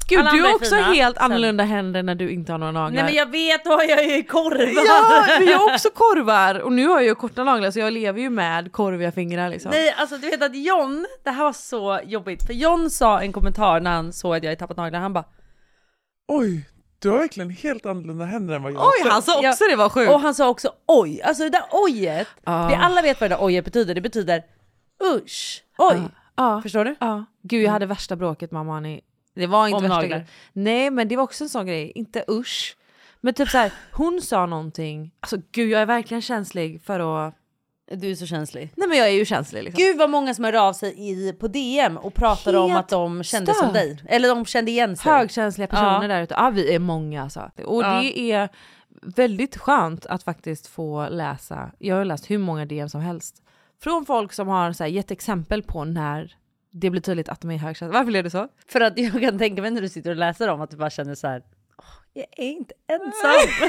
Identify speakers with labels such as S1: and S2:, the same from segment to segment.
S1: Gud,
S2: Alla
S1: du
S2: andra
S1: har
S2: är
S1: också
S2: fina.
S1: helt annorlunda händer när du inte har några naglar.
S2: Nej men jag vet vad jag är i korvar.
S1: Ja, men jag har också korvar. Och nu har jag ju korta naglar så jag lever ju med korviga fingrar liksom.
S2: Nej, alltså du vet att John, det här var så jobbigt. För John sa en kommentar när han såg att jag hade tappat naglar. Han bara,
S3: Oj, du har verkligen helt annorlunda händer än vad jag
S1: Oj, han sa också det var sjukt.
S2: och han sa också oj. Alltså det där ojet, vi alla vet vad det där ojet betyder. Det betyder usch, oj. Förstår du?
S1: Ja. Gud, jag hade värsta bråket med Amani. Det var inte
S2: Om
S1: värsta
S2: naglar.
S1: grejen. Nej, men det var också en sån grej. Inte usch. Men typ så här, hon sa någonting. Alltså gud, jag är verkligen känslig för att...
S2: Du är så känslig.
S1: Nej, men jag är ju känslig liksom.
S2: Gud vad många som hör av sig på DM och pratade om
S1: Helt
S2: att de kände som
S1: stört.
S2: dig. Eller de kände igen sig.
S1: Högkänsliga personer där ute. Ja, vi är många alltså. Och det är väldigt skönt att faktiskt få läsa. Jag har läst hur många DM som helst. Från folk som har så här, gett exempel på när det blir tydligt att de är högkänsliga. Varför är det så?
S2: För att jag kan tänka mig när du sitter och läser om att du bara känner så här. Jag är inte ensam.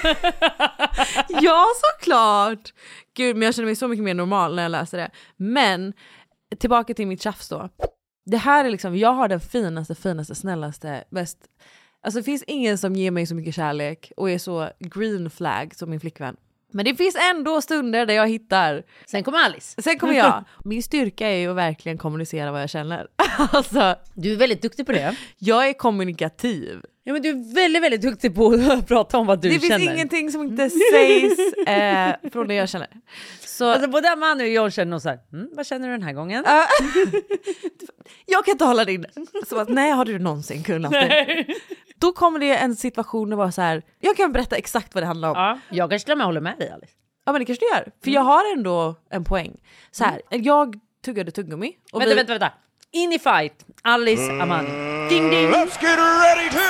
S1: Ja, såklart! Gud, men jag känner mig så mycket mer normal när jag läser det. Men, tillbaka till mitt tjafs då. Det här är liksom, jag har den finaste, snällaste, bäst... Alltså det finns ingen som ger mig så mycket kärlek och är så green flag som min flickvän. Men det finns ändå stunder där jag hittar...
S2: Sen kommer Alice.
S1: Sen kommer jag. Min styrka är ju att verkligen kommunicera vad jag känner. Alltså,
S2: Du är väldigt duktig på det.
S1: jag är kommunikativ.
S2: Ja, men du är väldigt, väldigt duktig på att prata om vad du
S1: Det
S2: känner.
S1: finns ingenting som inte sägs från det jag känner. Så
S2: Alltså både Amanda och jag känner nog så här, vad känner du den här gången?
S1: jag kan inte hålla det inne. Så att, nej, har du någonsin kunnat det? Då kommer det en situation där var så här, jag kan berätta exakt vad det handlar om.
S2: Ja, jag kanske till och med håller med dig, Alice.
S1: Ja, men det kanske du gör. För jag har ändå en poäng. Så här, jag tuggade tuggummi. Och
S2: Vänta. In i fight. Alice, Amanda. Ding ding.
S3: Let's get ready to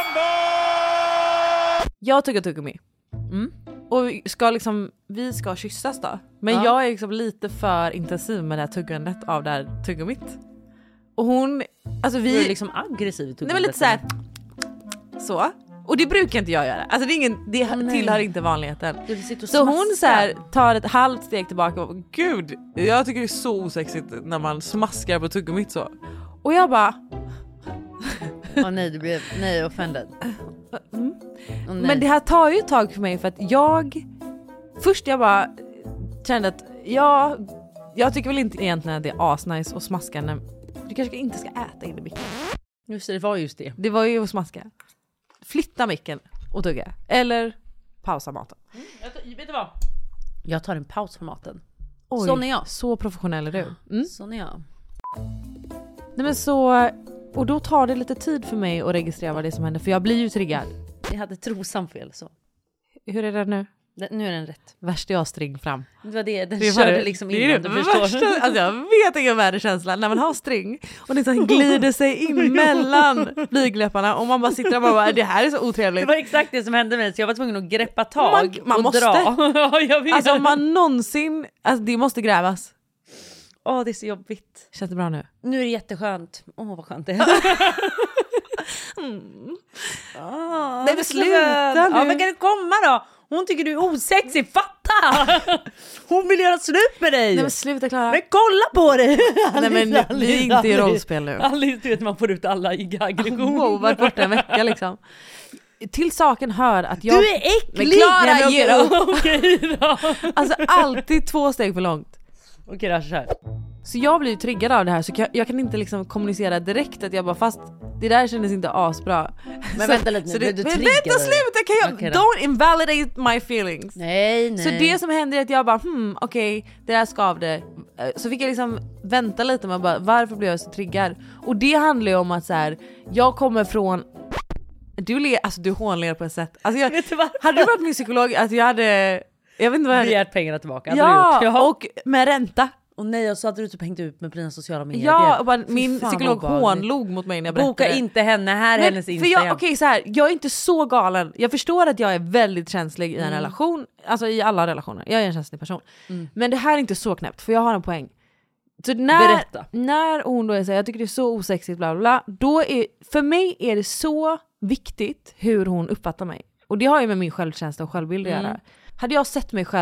S3: rumble!
S1: Jag tuggar tuggummi. Och vi ska kyssas då. Men jag är liksom lite för intensiv med det här tuggandet av det här tuggummit. Och hon, alltså
S2: Du är liksom aggressiv.
S1: Nej, men lite så här, så. Och det brukar inte jag göra. Alltså det tillhör inte vanligheten. Så hon så här, tar ett halvt steg tillbaka och gud, jag tycker det är så osexigt när man smaskar på tuggummit så. Och jag bara...
S2: nej, du blev offended.
S1: Men det här tar ju ett tag för mig för att först jag bara kände att jag tycker väl inte egentligen att det är asnice att smaska när du kanske inte ska äta in i micken.
S2: Just det var just det.
S1: Det var ju att smaska. Flytta micken och tugga. Eller pausa maten.
S2: Vet du vad? Jag tar en paus för maten.
S1: Oj,
S2: sån är jag.
S1: Så professionell är du.
S2: Sån är jag.
S1: Nej, men så, och då tar det lite tid för mig att registrera vad det är som händer. För jag blir ju triggad.
S2: Jag hade trosan fel så.
S1: Hur är det nu?
S2: Nu är den rätt.
S1: Värst jag string fram.
S2: Det var det. Den
S1: Det
S2: körde liksom
S1: det är
S2: innan.
S1: det
S2: Du förstår.
S1: värsta, alltså jag vet ingen värre känsla när man har string och det så glider sig in mellan blygdläpparna och man bara sitter och bara, det här är så
S2: Det
S1: otrevligt.
S2: var exakt det som hände mig, så jag var tvungen att greppa tag
S1: Man
S2: och
S1: måste.
S2: dra. Ja, jag vet.
S1: Alltså om man någonsin, alltså det måste grävas.
S2: Det är så jobbigt.
S1: Känns det bra nu?
S2: Nu är det jätteskönt. Vad skönt det är.
S1: Nej, men sluta nu.
S2: Ja, men kan det komma då? Hon tycker du är osexig, fatta! Hon vill göra slut med dig.
S1: Nej, men sluta Klara.
S2: Men kolla på dig!
S1: Nej, men vi är inte i rollspel nu.
S2: Alice, du vet man får ut alla i aggression.
S1: Wow, varit borta en vecka liksom. Till saken hör att jag...
S2: Du är äcklig!
S1: Men Klara,
S2: Nej,
S1: ge
S2: men
S1: upp.
S2: okej då.
S1: Alltså alltid 2 steg för långt.
S2: Okej då, kör.
S1: Så jag blir ju triggad av det här, så jag kan inte liksom kommunicera direkt att jag bara, fast det där kändes inte asbra.
S2: Men
S1: så,
S2: vänta lite nu,
S1: så
S2: blev du
S1: men
S2: triggad?
S1: vänta, sluta, kan jag,
S2: Okej då.
S1: don't invalidate my feelings.
S2: Nej.
S1: Så det som hände är att jag bara, okej, det där skavde. Så fick jag liksom vänta lite med bara, varför blev jag så triggad? Och det handlar ju om att så här, jag kommer från... Du hånler på ett sätt. Alltså
S2: Vet du varför?
S1: hade du varit min psykolog, att jag hade... Jag vet inte vad jag hade...
S2: Begärt pengarna tillbaka. Hade du gjort.
S1: Och med ränta.
S2: Och nej, och så hade du typ hängt ut med på dina sociala medier.
S1: Ja, och bara,
S2: Fy
S1: min
S2: fan,
S1: psykolog
S2: vad obehagligt.
S1: hånlog mot mig när jag berättade.
S2: Boka inte henne, här är hennes
S1: för
S2: Instagram.
S1: okej, så här, jag är inte så galen. Jag förstår att jag är väldigt känslig i en relation. Alltså i alla relationer. Jag är en känslig person. Men det här är inte så knäppt, för jag har en poäng. Så
S2: Berätta.
S1: när hon då är så här, jag tycker det är så osexigt bla bla bla, då är, för mig är det så viktigt hur hon uppfattar mig. Och det har ju med min självkänsla och självbild att göra. Hade jag sett mig själv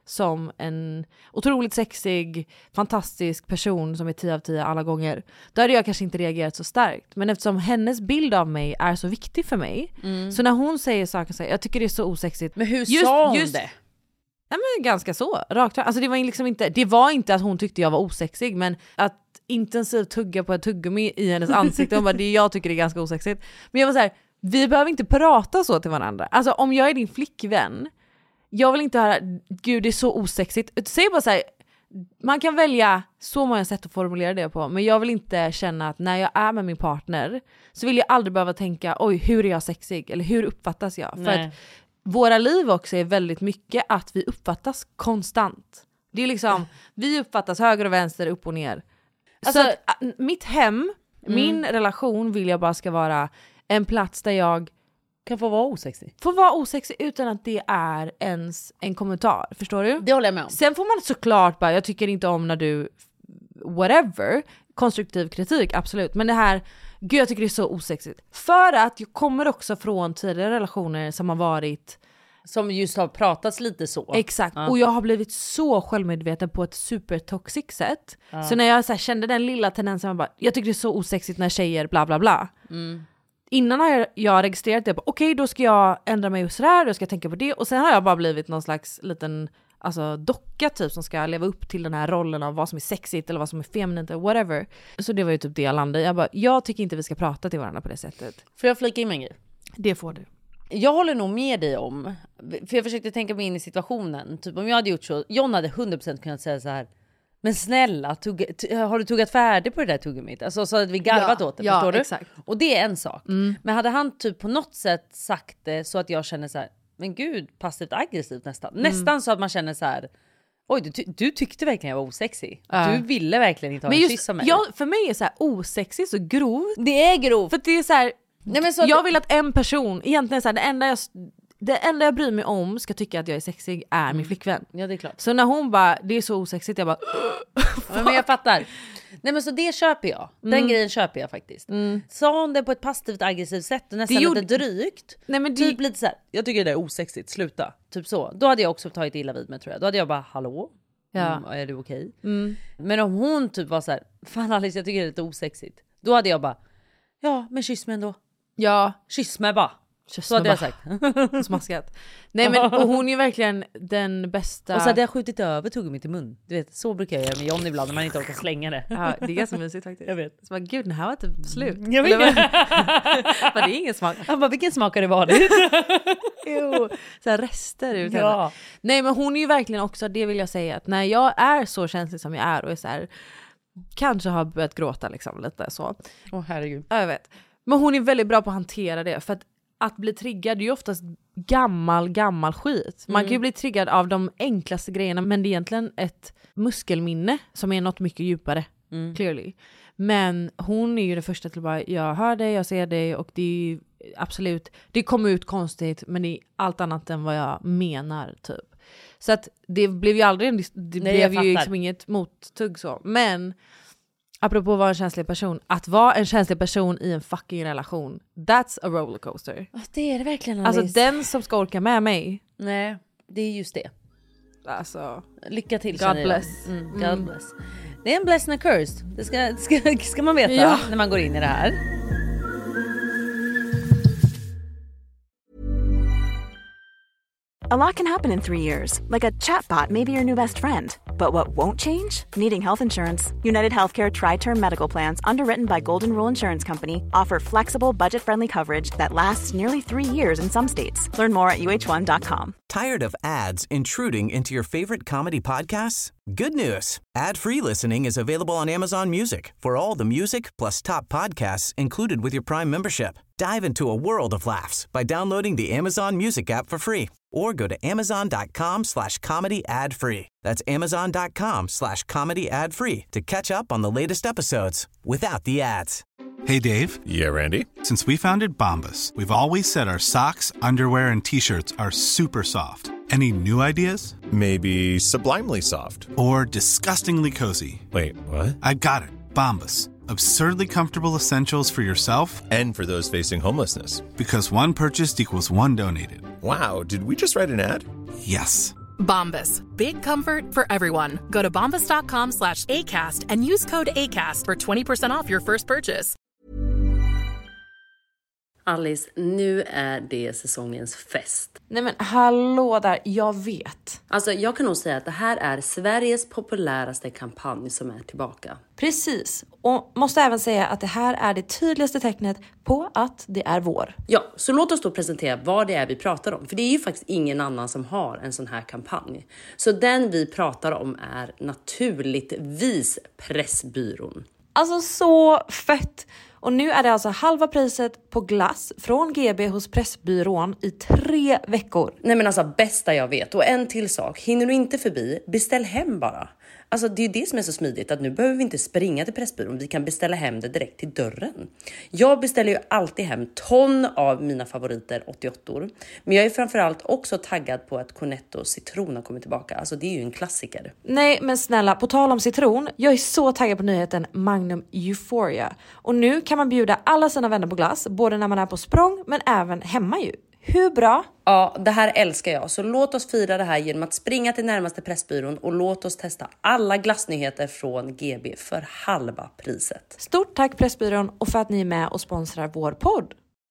S1: som en otroligt sexig, fantastisk person som är 10 av 10 alla gånger, då hade jag kanske inte reagerat så starkt. Men eftersom hennes bild av mig är så viktig för mig, så när hon säger saker så här, jag tycker det är så osexigt.
S2: Men hur sa hon det?
S1: Nej, men ganska så, rakt. Alltså det var inte att hon tyckte jag var osexig, men att intensivt tugga på ett tuggummi i hennes ansikte, hon bara, det jag tycker det är ganska osexigt. Men jag var så här, vi behöver inte prata så till varandra. Alltså om jag är din flickvän, jag vill inte höra, gud det är så osexigt. Säg bara så här, man kan välja så många sätt att formulera det på, men jag vill inte känna att när jag är med min partner så vill jag aldrig behöva tänka, oj hur är jag sexig? Eller hur uppfattas jag? För att våra liv också är väldigt mycket att vi uppfattas konstant. Det är liksom, vi uppfattas höger och vänster, upp och ner. Alltså, så att, mitt hem, min relation vill jag bara ska vara en plats där jag
S2: kan få vara osexig.
S1: Får vara osexig utan att det är ens en kommentar. Förstår du?
S2: Det håller jag med om.
S1: Sen får man såklart bara, jag tycker inte om när du whatever, konstruktiv kritik, absolut. Men det här, gud jag tycker det är så osexigt. För att jag kommer också från tidigare relationer som har varit,
S2: som just har pratats lite så.
S1: Exakt, och jag har blivit så självmedveten på ett supertoxic sätt. Så när jag så här, kände den lilla tendensen, jag tycker det är så osexigt när tjejer bla bla bla. Innan har jag registrerat det på, okej, då ska jag ändra mig just där, då ska jag tänka på det. Och sen har jag bara blivit någon slags liten docka typ som ska leva upp till den här rollen av vad som är sexigt eller vad som är feminint eller whatever. Så det var ju typ det jag landade. Jag tycker inte vi ska prata till varandra på det sättet.
S2: Får jag flika in en grej?
S1: Det får du.
S2: Jag håller nog med dig om, för jag försökte tänka mig in i situationen. Typ om jag hade gjort så, John hade 100% kunnat säga så här, men snälla, har du tuggat färdigt på det där tuggummit? Alltså så hade vi garvat åt det, förstår du? Exakt. Och det är en sak. Men hade han typ på något sätt sagt det så att jag känner så här, men gud, passivt aggressivt nästan. Nästan så att man känner så här, oj, du tyckte verkligen jag var osexig. Du ville verkligen inte ha en kyss av mig.
S1: För mig är så här osexig så grovt.
S2: Det är grovt.
S1: För det är så här, nej, men så jag vill att en person, egentligen så här, det enda jag bryr mig om ska tycka att jag är sexig är min flickvän.
S2: Ja, det är klart.
S1: Så när hon bara, det är så osexigt, jag bara
S2: men jag fattar. Nej men så det köper jag. Den grejen köper jag faktiskt. Sa hon det på ett passivt aggressivt sätt och nästan lite drygt.
S1: Nej, men
S2: typ lite så här, jag tycker det är osexigt, sluta. Typ så. Då hade jag också tagit illa vid mig, tror jag. Då hade jag bara, hallå? Är du okej? Men om hon typ var så här, fan Alice, jag tycker det är lite osexigt. Då hade jag bara, ja men kyss mig ändå.
S1: Ja,
S2: kyss mig bara. Så hade jag sagt.
S1: Smaskat. Nej men och hon är verkligen den bästa.
S2: Och så hade jag skjutit över tuggummi till mun. Du vet, så brukar jag göra med John ibland när man inte orkar slänga det.
S1: Ja, det är ganska mysigt faktiskt.
S2: Jag vet.
S1: Så bara, gud, den här var typ slut.
S2: Jag vet.
S1: Men det är ingen smak.
S2: Han bara, vilken smak har det varit?
S1: Jo, så här rester ut henne.
S2: Ja.
S1: Nej men hon är ju verkligen också, det vill jag säga, att när jag är så känslig som jag är och är så här, kanske har börjat gråta liksom lite så.
S2: Herregud.
S1: Ja, jag vet. Men hon är väldigt bra på att hantera det, för att bli triggad är ju oftast gammal skit. Man kan ju bli triggad av de enklaste grejerna, men det är egentligen ett muskelminne som är något mycket djupare, clearly. Men hon är ju det första till bara, jag hör dig, jag ser dig, och det är ju absolut, det kommer ut konstigt, men det är allt annat än vad jag menar typ. Så att det blev ju aldrig, det blev ju liksom inget mottugg så. Men apropå att vara en känslig person, att vara en känslig person i en fucking relation, that's a rollercoaster.
S2: Det är det verkligen, Alice.
S1: Alltså den som ska orka med mig.
S2: Nej, det är just det.
S1: Alltså,
S2: lycka till.
S1: God bless.
S2: God bless. Det är en blessing and curse. Det ska man veta när man går in i det här.
S4: A lot can happen in 3 years, like a chatbot may be your new best friend. But what won't change? Needing health insurance. United Healthcare Tri-Term Medical Plans, underwritten by Golden Rule Insurance Company, offer flexible, budget-friendly coverage that lasts nearly 3 years in some states. Learn more at uh1.com.
S5: Tired of ads intruding into your favorite comedy podcasts? Good news. Ad-free listening is available on Amazon Music for all the music plus top podcasts included with your Prime membership. Dive into a world of laughs by downloading the Amazon Music app for free or go to amazon.com/comedy ad-free. That's amazon.com/comedy ad-free to catch up on the latest episodes without the ads.
S6: Hey, Dave.
S7: Yeah, Randy.
S6: Since we founded Bombas, we've always said our socks, underwear, and T-shirts are super soft. Any new ideas?
S7: Maybe sublimely soft.
S6: Or disgustingly cozy.
S7: Wait, what?
S6: I got it. Bombas. Absurdly comfortable essentials for yourself
S7: and for those facing homelessness.
S6: Because one purchased equals one donated.
S7: Wow, did we just write an ad?
S6: Yes.
S8: Bombas. Big comfort for everyone. Go to bombas.com/ACAST and use code ACAST for 20% off your first purchase.
S2: Alice, nu är det säsongens fest.
S1: Nej men hallå där, jag vet.
S2: Alltså jag kan nog säga att det här är Sveriges populäraste kampanj som är tillbaka.
S1: Precis, och måste även säga att det här är det tydligaste tecknet på att det är vår.
S2: Ja, så låt oss då presentera vad det är vi pratar om. För det är ju faktiskt ingen annan som har en sån här kampanj. Så den vi pratar om är naturligtvis Pressbyrån.
S1: Alltså så fett! Och nu är det alltså halva priset på glass från GB hos Pressbyrån i 3 veckor.
S2: Nej men alltså bästa jag vet. Och en till sak, hinner du inte förbi, beställ hem bara. Alltså det är ju det som är så smidigt, att nu behöver vi inte springa till Pressbyrån, vi kan beställa hem det direkt till dörren. Jag beställer ju alltid hem ton av mina favoriter 88-or. Men jag är framförallt också taggad på att Cornetto citron har kommit tillbaka. Alltså det är ju en klassiker.
S1: Nej men snälla, på tal om citron, jag är så taggad på nyheten Magnum Euphoria. Och nu kan man bjuda alla sina vänner på glass, både när man är på språng men även hemma ju. Hur bra?
S2: Ja, det här älskar jag. Så låt oss fira det här genom att springa till närmaste Pressbyrån och låt oss testa alla glassnyheter från GB för halva priset.
S1: Stort tack Pressbyrån och för att ni är med och sponsrar vår podd.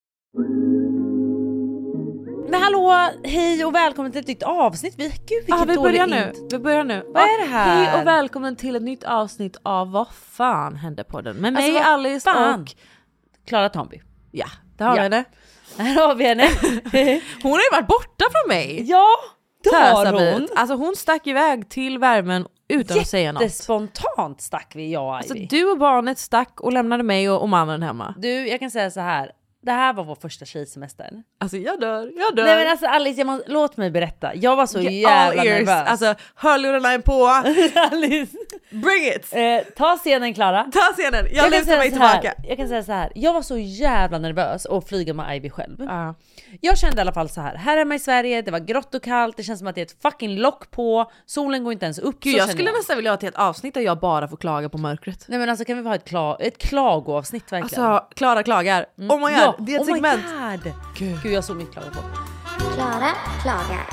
S2: Men hallå, hej och välkommen till ett nytt avsnitt. Vi
S1: börjar nu. Vi börjar nu.
S2: Vad är det här?
S1: Hej och välkommen till ett nytt avsnitt av Vad fan hände på den? Med mig Alice och
S2: Clara Tomby.
S1: Ja, det har vi henne.
S2: Här har vi henne.
S1: Hon har ju varit borta från mig.
S2: Ja, det har hon.
S1: Alltså hon stack iväg till värmen utan att säga något.
S2: Jättespontant stack vi, jag och Ivy.
S1: Alltså du och barnet stack och lämnade mig och mannen hemma.
S2: Du, jag kan säga så här. Det här var vår första tjejsemester.
S1: Alltså jag dör.
S2: Nej men alltså Alice, låt mig berätta. Jag var så jävla nervös.
S1: Alltså hörlurarna är på.
S2: Alice,
S1: bring it.
S2: Ta scenen Clara.
S1: Ta scenen, jag lutar mig tillbaka.
S2: Jag kan säga så här. Jag var så jävla nervös att flyga med Ivy själv. Jag kände i alla fall så här. Här hemma i Sverige, det var grått och kallt. Det känns som att det är ett fucking lock på. Solen går inte ens upp.
S1: Gud, jag skulle nästan vilja ha till ett avsnitt där jag bara får klaga på mörkret.
S2: Nej men alltså kan vi ha ett klagoavsnitt verkligen?
S1: Alltså Clara klagar. Oh my god, det är ett segment.
S2: Gud, jag har så mycket klaga på.
S9: Clara klagar.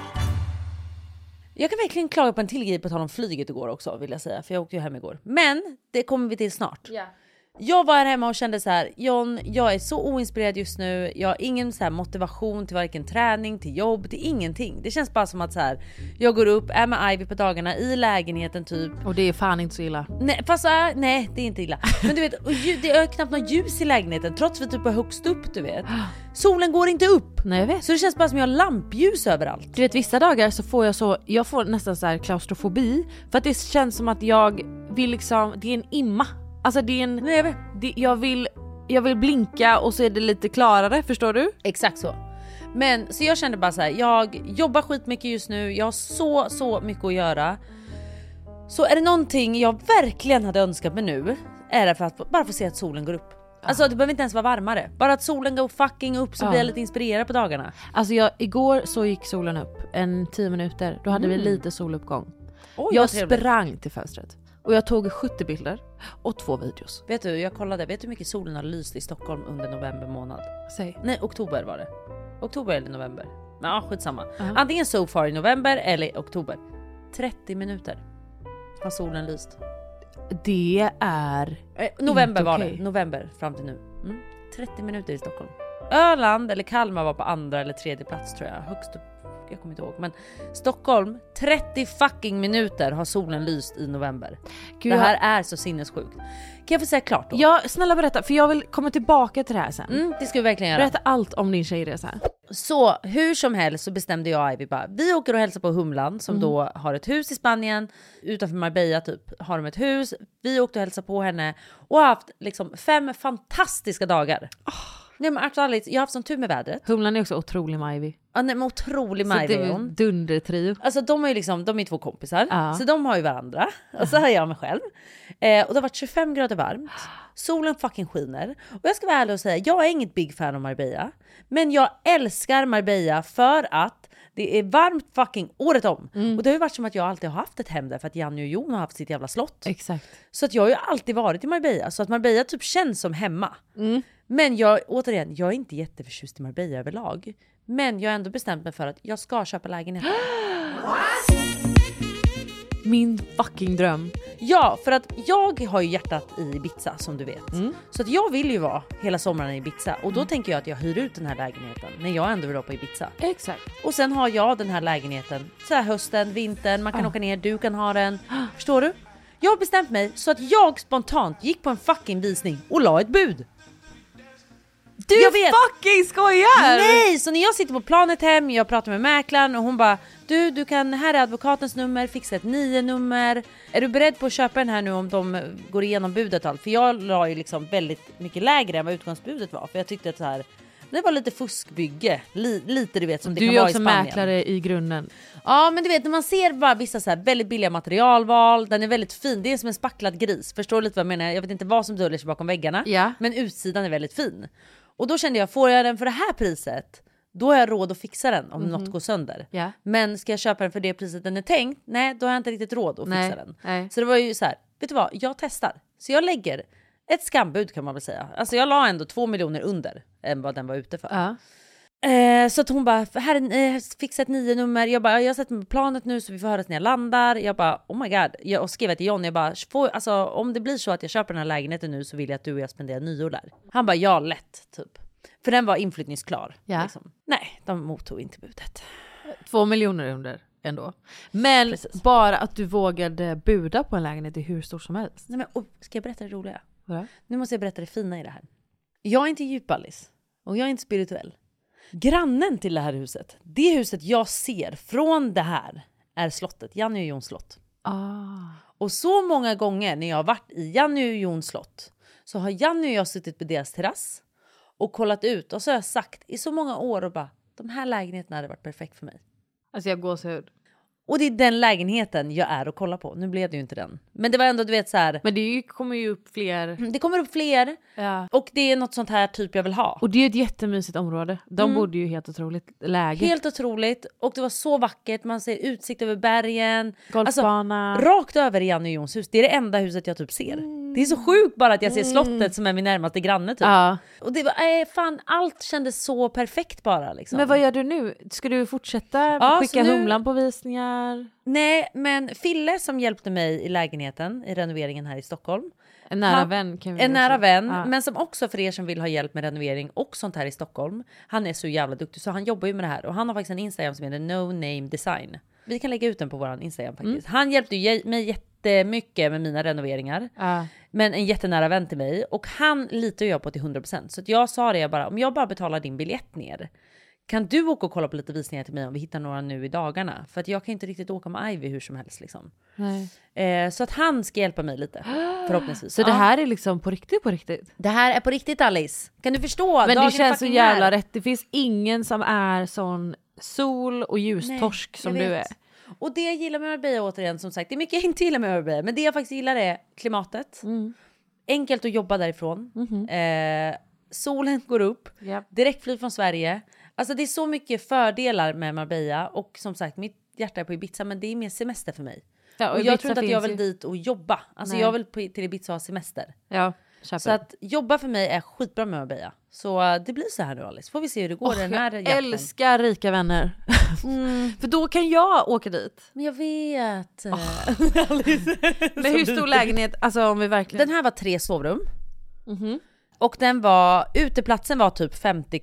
S2: Jag kan verkligen klaga på en till grej på tal om flyget igår också, vill jag säga. För jag åkte ju hem igår. Men det kommer vi till snart.
S1: Yeah.
S2: Jag var här hemma och kände så här: John, jag är så oinspirerad just nu. Jag har ingen så här motivation till varken träning, till jobb, till ingenting. Det känns bara som att så här, jag går upp, är med Ivy på dagarna i lägenheten typ.
S1: Och det är fan inte så illa.
S2: Nej, fast nej, det är inte illa. Men du vet, det är knappt något ljus i lägenheten trots att vi typ är högst upp, du vet. Solen går inte upp.
S1: Nej, jag vet.
S2: Så det känns bara som jag har lampljus överallt.
S1: Du vet, vissa dagar så får jag får nästan så här klaustrofobi. För att det känns som att jag vill liksom, det är en imma. Alltså det är en,
S2: nej, jag vet.
S1: Jag vill blinka och så är det lite klarare, förstår du?
S2: Exakt så. Men så jag kände bara så här, jag jobbar skitmycket just nu. Jag har så mycket att göra. Så är det någonting jag verkligen hade önskat mig nu, är det för att bara få se att solen går upp. Alltså det behöver inte ens vara varmare. Bara att solen går fucking upp så blir jag lite inspirerad på dagarna.
S1: Alltså igår så gick solen upp 10 minuter. Då hade vi lite soluppgång. Jag sprang till fönstret. Och jag tog 70 bilder och 2 videos.
S2: Vet du, jag kollade. Vet du hur mycket solen har lyst i Stockholm under november månad?
S1: Säg.
S2: Nej, oktober var det. Oktober eller november. Men ja, skitsamma. Antingen so far i november eller i oktober. 30 minuter har solen lyst.
S1: Det är
S2: november var det. November fram till nu. 30 minuter i Stockholm. Öland eller Kalmar var på 2:a eller 3:e plats tror jag. Högst upp. Jag kommer inte ihåg. Men Stockholm, 30 fucking minuter har solen lyst i november. Gud, det här är så sinnessjukt. Kan jag få säga klart då?
S1: Ja, snälla berätta. För jag vill komma tillbaka till det här sen.
S2: Det ska vi verkligen göra.
S1: Berätta allt om din tjejresa.
S2: Så hur som helst så bestämde jag och Ivy bara, vi åker och hälsar på Humlan som då har ett hus i Spanien. Utanför Marbella typ har de ett hus. Vi åkte och hälsade på henne och har haft liksom 5 fantastiska dagar. Nej, men jag har haft sån tur med vädret.
S1: Humlan är också otrolig med Ivy.
S2: Ja, nej, men otrolig med Ivy.
S1: Så det är dundertrio.
S2: Alltså de är ju liksom, de är 2 kompisar. Så de har ju varandra. Och så har jag mig själv. Och det har varit 25 grader varmt. Solen fucking skiner. Och jag ska vara ärlig och säga, jag är inget big fan av Marbella. Men jag älskar Marbella för att Det är varmt fucking året om. Och det har ju varit som att jag alltid har haft ett hem där för att Janni och Jon har haft sitt jävla slott.
S1: Exakt.
S2: Så att jag har ju alltid varit i Marbella. Så att Marbella typ känns som hemma. Men jag är inte jätteförtjust i Marbella överlag. Men jag har ändå bestämt mig för att jag ska köpa lägenhet.
S1: Min fucking dröm.
S2: Ja, för att jag har ju hjärtat i Ibiza som du vet. Så att jag vill ju vara hela sommaren i Ibiza. Och då tänker jag att jag hyr ut den här lägenheten när jag ändå vill vara på Ibiza.
S1: Exakt.
S2: Och sen har jag den här lägenheten så här hösten, vintern, man kan åka ner, du kan ha den. Förstår du? Jag har bestämt mig så att jag spontant gick på en fucking visning och la ett bud.
S1: Du
S2: jag vet.
S1: Fucking skojar!
S2: Nej, så när jag sitter på planet hem, jag pratar med mäklaren och hon bara du kan, här är advokatens nummer, fixa ett 9-nummer. Är du beredd på att köpa den här nu om de går igenom budet och allt? För jag la ju liksom väldigt mycket lägre än vad utgångsbudet var. För jag tyckte att så här, det var lite fuskbygge. Lite du vet som det kan vara i Spanien. Du är också
S1: mäklare i grunden.
S2: Ja, men du vet när man ser bara vissa så här väldigt billiga materialval, den är väldigt fin. Det är som en spacklad gris. Förstår du lite vad jag menar? Jag vet inte vad som döljer sig bakom väggarna.
S1: Ja.
S2: Men utsidan är väldigt fin. Och då kände jag, får jag den för det här priset, då har jag råd att fixa den om något går sönder.
S1: Yeah.
S2: Men ska jag köpa den för det priset den är tänkt? Nej, då har jag inte riktigt råd att fixa den.
S1: Nej.
S2: Så det var ju så här, vet du vad, jag testar. Så jag lägger ett skambud kan man väl säga. Alltså jag la ändå 2 miljoner under än vad den var ute för. Så att hon bara, här fixa ett 9-nummer. Jag bara, jag sätter mig på planet nu så vi får höras när jag landar. Jag bara, oh my god. Jag skrev till John, jag bara, alltså, om det blir så att jag köper den här lägenheten nu så vill jag att du och jag spenderar nyår där. Han bara, ja lätt typ. För den var inflyttningsklar.
S1: Ja.
S2: Liksom. Nej, de mottog inte budet.
S1: 2 miljoner under ändå. Men precis. Bara att du vågade buda på en lägenhet är hur stor som helst.
S2: Nej, men, ska jag berätta det roliga?
S1: Ja.
S2: Nu måste jag berätta det fina i det här. Jag är inte djup-Alice. Och jag är inte spirituell. Grannen till det här huset, det huset jag ser från det här är slottet, Janni och Jons slott. Och så många gånger när jag har varit i Janni och Jons slott så har Janni och jag suttit på deras terrass och kollat ut och så har jag sagt i så många år och bara, de här lägenheterna hade varit perfekt för mig.
S1: Alltså jag går så hud.
S2: Och det är den lägenheten jag är och kollar på. Nu blev det ju inte den. Men det var ändå, du vet så här.
S1: Men det kommer ju upp fler.
S2: Det kommer upp fler.
S1: Ja.
S2: Och det är något sånt här typ jag vill ha.
S1: Och det är ett jättemysigt område. De bodde ju helt otroligt läge.
S2: Helt otroligt. Och det var så vackert. Man ser utsikt över bergen.
S1: Golfbana.
S2: Alltså, rakt över i Janni och Jons hus. Det är det enda huset jag typ ser. Det är så sjukt bara att jag ser slottet som är min närmaste granne typ.
S1: Ja.
S2: Och det var, fan, allt kändes så perfekt bara liksom.
S1: Men vad gör du nu? Ska du fortsätta skicka humlan på visningar?
S2: Nej, men Fille som hjälpte mig i lägenheten i renoveringen här i Stockholm.
S1: En nära vän kan vi
S2: En nära vän, men som också för er som vill ha hjälp med renovering och sånt här i Stockholm. Han är så jävla duktig så han jobbar ju med det här. Och han har faktiskt en Instagram som heter No Name Design. Vi kan lägga ut den på våran Instagram faktiskt. Han hjälpte ju mig jättemycket med mina renoveringar. Men en jättenära vän till mig. Och han litar jag på till 100%. Så att jag sa det, om jag bara betalar din biljett ner, kan du åka och kolla på lite visningar till mig om vi hittar några nu i dagarna? För att jag kan inte riktigt åka med Ivy hur som helst liksom.
S1: Nej.
S2: Så att han ska hjälpa mig lite, förhoppningsvis.
S1: Så det här är liksom på riktigt?
S2: Det här är på riktigt, Alice. Kan du förstå?
S1: Men det känns så jävla rätt. Det finns ingen som är sån sol- och ljustorsk som du är.
S2: Och det jag gillar med Marbella återigen, som sagt, det är mycket jag inte gillar med Marbella. Men det jag faktiskt gillar är klimatet. Enkelt att jobba därifrån. Solen går upp. Direktflyg från Sverige. Alltså det är så mycket fördelar med Marbella. Och som sagt, mitt hjärta är på Ibiza, men det är mer semester för mig. Ja, och jag tror inte att jag vill dit och jobba. Alltså jag vill till Ibiza ha semester.
S1: Ja,
S2: så att jobba för mig är skitbra med Marbella. Så det blir så här nu, Alice. Får vi se hur det går den här
S1: jakten. Jag älskar rika vänner. För då kan jag åka dit.
S2: Men jag vet.
S1: Men hur stor lägenhet? Alltså om vi verkligen...
S2: Den här var 3 sovrum. Och den var, uteplatsen var typ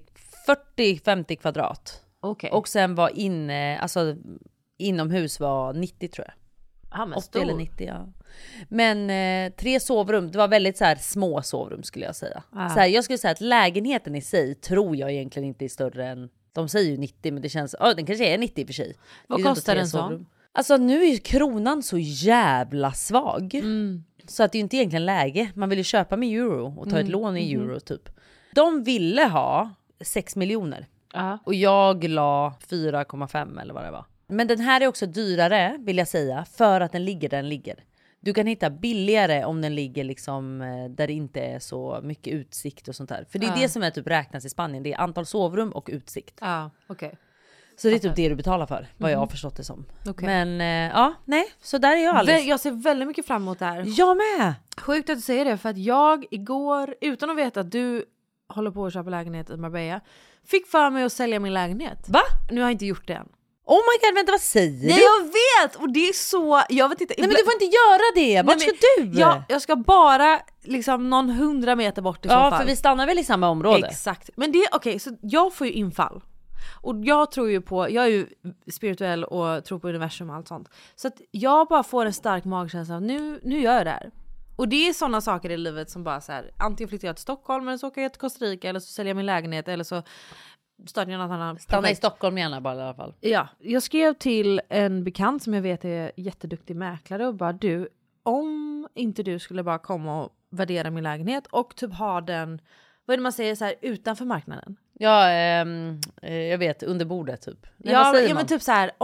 S2: 40-50 kvadrat.
S1: Okay.
S2: Och sen var alltså inomhus var 90 tror jag. 80 eller 90, ja. Men 3 sovrum, det var väldigt så här små sovrum skulle jag säga. Så här, jag skulle säga att lägenheten i sig tror jag egentligen inte är större än, de säger ju 90 men det känns, den kanske är 90 i och för sig.
S1: Vad kostar en sån?
S2: Alltså nu är ju kronan så jävla svag. Så att det är ju inte egentligen läge. Man vill ju köpa med euro och ta ett lån i euro typ. De ville ha 6 miljoner. Och jag la 4,5 eller vad det var. Men den här är också dyrare vill jag säga, för att den ligger där den ligger. Du kan hitta billigare om den ligger liksom där det inte är så mycket utsikt och sånt där. För det är det som är typ räknas i Spanien. Det är antal sovrum och utsikt.
S1: Okay.
S2: Så det är typ det du betalar för, vad jag har förstått det som.
S1: Okay.
S2: Men ja, nej, så där är jag alldeles.
S1: Jag ser väldigt mycket fram emot det här.
S2: Jag med!
S1: Sjukt att du säger det, för att jag igår, utan att veta att du håller på att köpa lägenhet i Marbella, fick för mig att sälja min lägenhet.
S2: Va?
S1: Nu har jag inte gjort det än.
S2: Oh my god, vänta, vad säger du?
S1: Nej, jag vet! Och det är så, jag vet inte.
S2: Nej, men du får inte göra det. Vart ska du?
S1: Jag ska bara liksom någon 100 meter bort i så fall.
S2: Ja, för vi stannar väl i samma område.
S1: Exakt. Men det är okej, så jag får ju infall. Och jag tror ju på, jag är ju spirituell och tror på universum och allt sånt. Så att jag bara får en stark magkänsla av nu gör jag det här. Och det är sådana saker i livet som bara så här, antingen flyttar jag till Stockholm eller så åker jag till Costa Rica eller så säljer jag min lägenhet eller så startar jag något annat.
S2: Stanna i Stockholm gärna bara i alla fall.
S1: Ja, jag skrev till en bekant som jag vet är jätteduktig mäklare och bara du, om inte du skulle bara komma och värdera min lägenhet och typ ha den, vad är det man säger så här, utanför marknaden?
S2: Ja, jag vet, under bordet typ. Nej,
S1: Ja, men typ så här,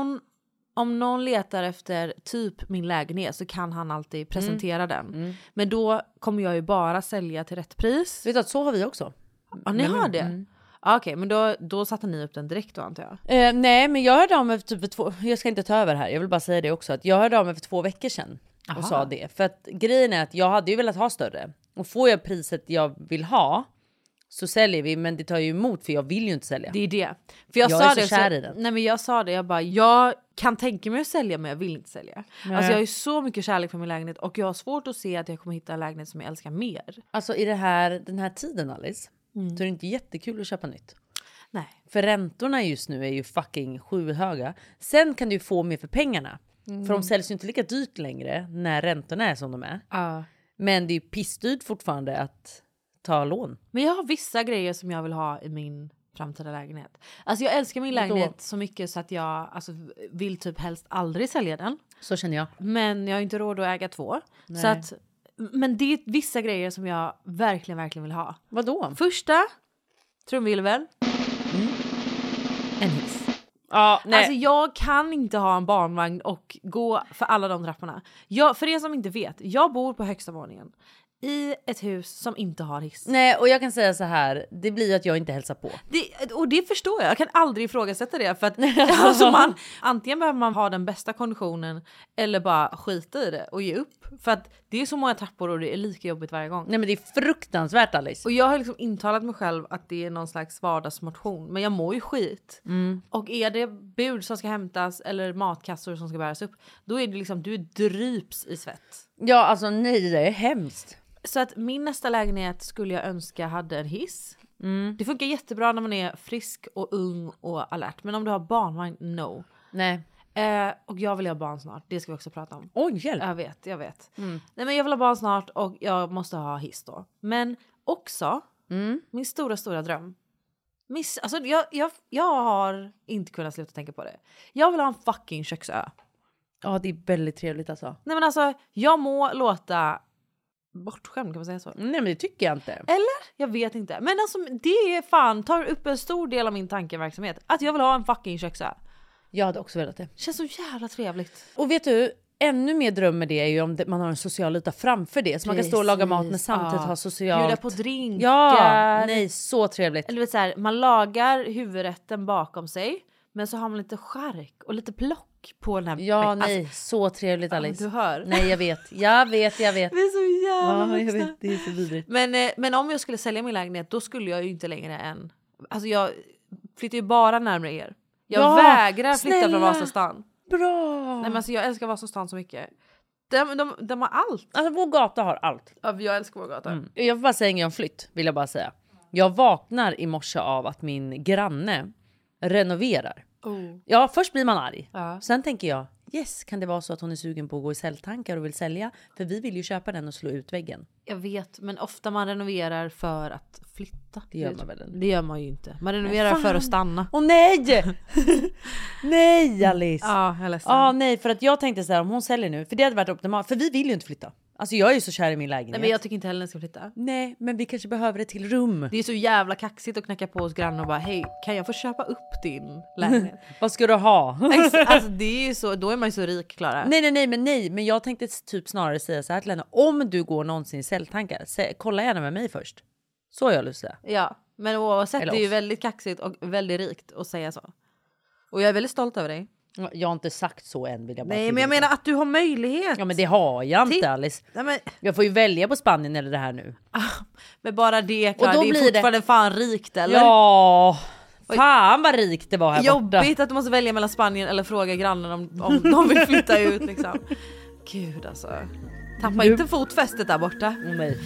S1: om någon letar efter typ min lägenhet så kan han alltid presentera den. Men då kommer jag ju bara sälja till rätt pris.
S2: Vet du att så har vi också.
S1: Ja, ni har det? Okej, men då satte ni upp den direkt då, antar jag.
S2: Nej, men jag hörde av mig typ jag ska inte ta över här, jag vill bara säga det också, att jag hörde av mig för 2 veckor sedan och sa det. För att grejen är att jag hade ju velat ha större. Och får jag priset jag vill ha så säljer vi, men det tar ju emot för jag vill ju inte sälja.
S1: Det är det. För jag
S2: sa
S1: är
S2: det
S1: så kär i den. Nej, men jag sa det, jag bara, jag kan tänka mig att sälja men jag vill inte sälja.
S2: Nej.
S1: Alltså jag har ju så mycket kärlek för min lägenhet och jag har svårt att se att jag kommer hitta en lägenhet som jag älskar mer.
S2: Alltså i den här tiden, Alice, så är det inte jättekul att köpa nytt.
S1: Nej.
S2: För räntorna just nu är ju fucking skyhöga. Sen kan du få mer för pengarna. För de säljs ju inte lika dyrt längre när räntorna är som de är. Men det är ju pissdyrt fortfarande att ta lån.
S1: Men jag har vissa grejer som jag vill ha i min framtida lägenhet. Alltså jag älskar min lägenhet så mycket så att jag vill typ helst aldrig sälja den.
S2: Så känner jag.
S1: Men jag har inte råd att äga 2.
S2: Nej.
S1: Så att, men det är vissa grejer som jag verkligen vill ha.
S2: Vadå?
S1: Första, trumvirvel. En hiss.
S2: Ja, nej.
S1: Alltså jag kan inte ha en barnvagn och gå för alla de trapporna. För er som inte vet, jag bor på högsta våningen i ett hus som inte har hiss.
S2: Nej, och jag kan säga så här, det blir att jag inte hälsar på.
S1: Och det förstår jag kan aldrig ifrågasätta det. För att alltså antingen behöver man ha den bästa konditionen eller bara skita i det och ge upp. För att det är så många trappor och det är lika jobbigt varje gång.
S2: Nej, men det är fruktansvärt, Alice.
S1: Och jag har liksom intalat mig själv att det är någon slags vardagsmotion. Men jag mår ju skit. Och är det bud som ska hämtas eller matkassor som ska bäras upp, då är det liksom, du dryps i svett.
S2: Ja, alltså nej, det är hemskt.
S1: Så att min nästa lägenhet skulle jag önska hade en hiss. Det funkar jättebra när man är frisk och ung och alert. Men om du har barnvagn, no.
S2: Nej.
S1: Och jag vill ha barn snart. Det ska vi också prata om.
S2: Oj, hjälp.
S1: Jag vet. Nej, men jag vill ha barn snart och jag måste ha hiss då. Men också min stora dröm. Alltså jag har inte kunnat sluta tänka på det. Jag vill ha en fucking köksö.
S2: Ja, det är väldigt trevligt alltså.
S1: Nej, men alltså jag må låta bortskämd, kan man säga så?
S2: Nej, men det tycker jag inte.
S1: Eller? Jag vet inte. Men alltså det är fan, tar upp en stor del av min tankeverksamhet. Att jag vill ha en fucking köksö.
S2: Jag hade också velat det.
S1: Känns så jävla trevligt.
S2: Och vet du, ännu mer dröm med det är ju om man har en social yta framför det. Så man kan stå och laga mat men samtidigt ha socialt.
S1: Bjuda på drinkar.
S2: Ja, nej, så trevligt.
S1: Eller vet så här, man lagar huvudrätten bakom sig. Men så har man lite skärk och lite plock på den här.
S2: Ja, nej, så trevligt, Alice.
S1: Du hör.
S2: Nej, jag vet. Det är
S1: så jävla
S2: jag vet, det är så vidrigt.
S1: Men om jag skulle sälja min lägenhet, då skulle jag ju inte längre än... Alltså jag flyttar ju bara närmare er. Jag vägrar flytta från Vasastan.
S2: Bra!
S1: Nej, men alltså jag älskar Vasastan så mycket. De har allt.
S2: Alltså vår gata har allt.
S1: Ja, jag älskar vår gata.
S2: Jag får bara säga en gång om flytt, vill jag bara säga. Jag vaknar i morse av att min granne renoverar. Ja, först blir man arg. Sen tänker jag, yes, kan det vara så att hon är sugen på att gå i säljtankar och vill sälja? För vi vill ju köpa den och slå ut väggen.
S1: Jag vet, men ofta man renoverar för att flytta.
S2: Det gör man väl?
S1: Det gör man ju inte. Man renoverar för att stanna.
S2: Åh nej! Nej, Alice!
S1: Ja, jag är ledsen.
S2: Ja, nej, för att jag tänkte så här, om hon säljer nu, för det hade varit optimalt. För vi vill ju inte flytta. Alltså jag är ju så kär i min lägenhet.
S1: Nej, men jag tycker inte heller den ska flytta.
S2: Nej, men vi kanske behöver ett till rum.
S1: Det är så jävla kaxigt att knacka på hos grannen och bara, hej, kan jag få köpa upp din lägenhet?
S2: Vad ska du ha?
S1: Alltså det är ju så, då är man ju så rik, Klara.
S2: Nej, men jag tänkte typ snarare säga så här till henne. Om du går någonsin i säljtankar, kolla gärna med mig först. Så har jag lust att säga.
S1: Ja, men oavsett,
S2: Eller
S1: det är ju
S2: oss.
S1: väldigt kaxigt och väldigt rikt att säga så. Och jag är väldigt stolt över dig.
S2: Jag har inte sagt så än, vill jag bara
S1: Nej, men jag menar att du har möjlighet.
S2: Ja, men det har jag inte, Alice.
S1: Nej, men...
S2: Jag får ju välja på Spanien eller det här nu.
S1: Men bara det, Klara,
S2: Och då
S1: det är
S2: blir
S1: fortfarande fan rikt, eller?
S2: Ja, fan vad rikt det var här borta.
S1: Jobbigt att du måste välja mellan Spanien eller fråga grannen om de vill flytta ut liksom. Gud alltså. Tappa inte fotfästet där borta.
S2: Nej.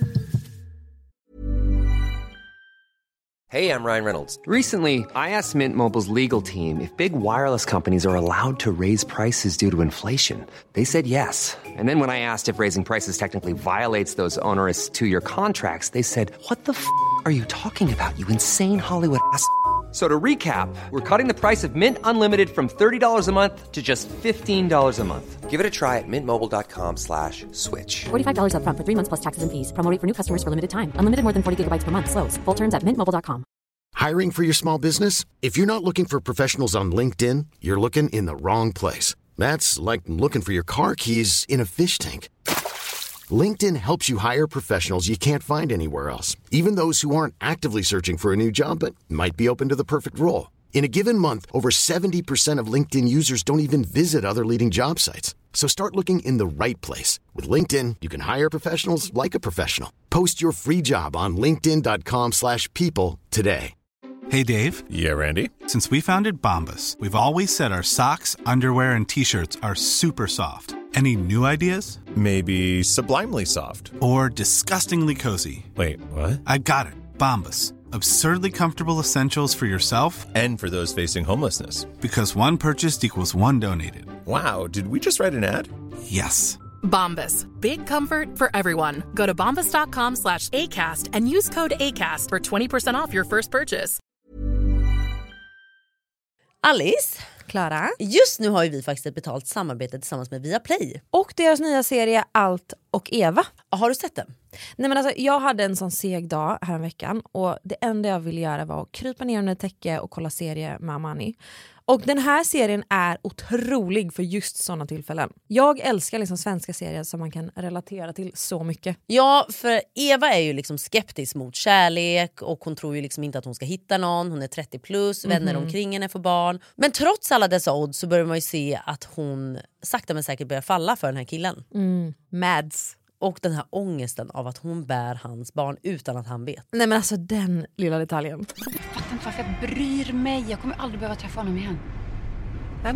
S10: Hey, I'm Ryan Reynolds. Recently, I asked Mint Mobile's legal team if big wireless companies are allowed to raise prices due to inflation. They said yes. And then when I asked if raising prices technically violates those onerous 2-year contracts, they said, "What the f*** are you talking about, you insane Hollywood ass?" So to recap, we're cutting the price of Mint Unlimited from $30 a month to just $15 a month. Give it a try at mintmobile.com/switch.
S11: $45 up front for 3 months plus taxes and fees. Promo rate for new customers for limited time. Unlimited more than 40 gigabytes per month. Slows full terms at mintmobile.com.
S12: Hiring for your small business? If you're not looking for professionals on LinkedIn, you're looking in the wrong place. That's like looking for your car keys in a fish tank. LinkedIn helps you hire professionals you can't find anywhere else, even those who aren't actively searching for a new job but might be open to the perfect role. In a given month, over 70% of LinkedIn users don't even visit other leading job sites. So start looking in the right place. With LinkedIn, you can hire professionals like a professional. Post your free job on linkedin.com/people today.
S6: Hey, Dave.
S7: Yeah, Randy.
S6: Since we founded Bombas, we've always said our socks, underwear, and T-shirts are super soft. Any new ideas?
S7: Maybe sublimely soft.
S6: Or disgustingly cozy.
S7: Wait, what?
S6: I got it. Bombas. Absurdly comfortable essentials for yourself
S7: And for those facing homelessness.
S6: Because one purchased equals one donated.
S7: Wow, did we just write an ad?
S6: Yes.
S8: Bombas. Big comfort for everyone. Go to bombas.com/ACAST and use code ACAST for 20% off your first purchase.
S2: Alice,
S1: Klara.
S2: just nu har ju vi faktiskt ett betalt samarbete tillsammans med Viaplay.
S1: Och deras nya serie Allt och Eva.
S2: Har du sett den?
S1: Nej, men alltså, jag hade en sån seg dag här en veckan och det enda jag ville göra var att krypa ner under täcke och kolla serie med Amani. Och den här serien är otrolig för just såna tillfällen. Jag älskar liksom svenska serier som man kan relatera till så mycket.
S2: Ja, för Eva är ju liksom skeptisk mot kärlek och hon tror ju liksom inte att hon ska hitta någon. Hon är 30 plus, vänner omkring henne får barn. Men trots alla dessa odds så börjar man ju se att hon sakta men säkert börjar falla för den här killen.
S1: Mads.
S2: Och den här ångesten av att hon bär hans barn utan att han vet.
S1: Nej, men alltså den lilla detaljen.
S13: Jag fattar inte varför jag bryr mig. Jag kommer aldrig behöva träffa honom igen.
S14: Vem?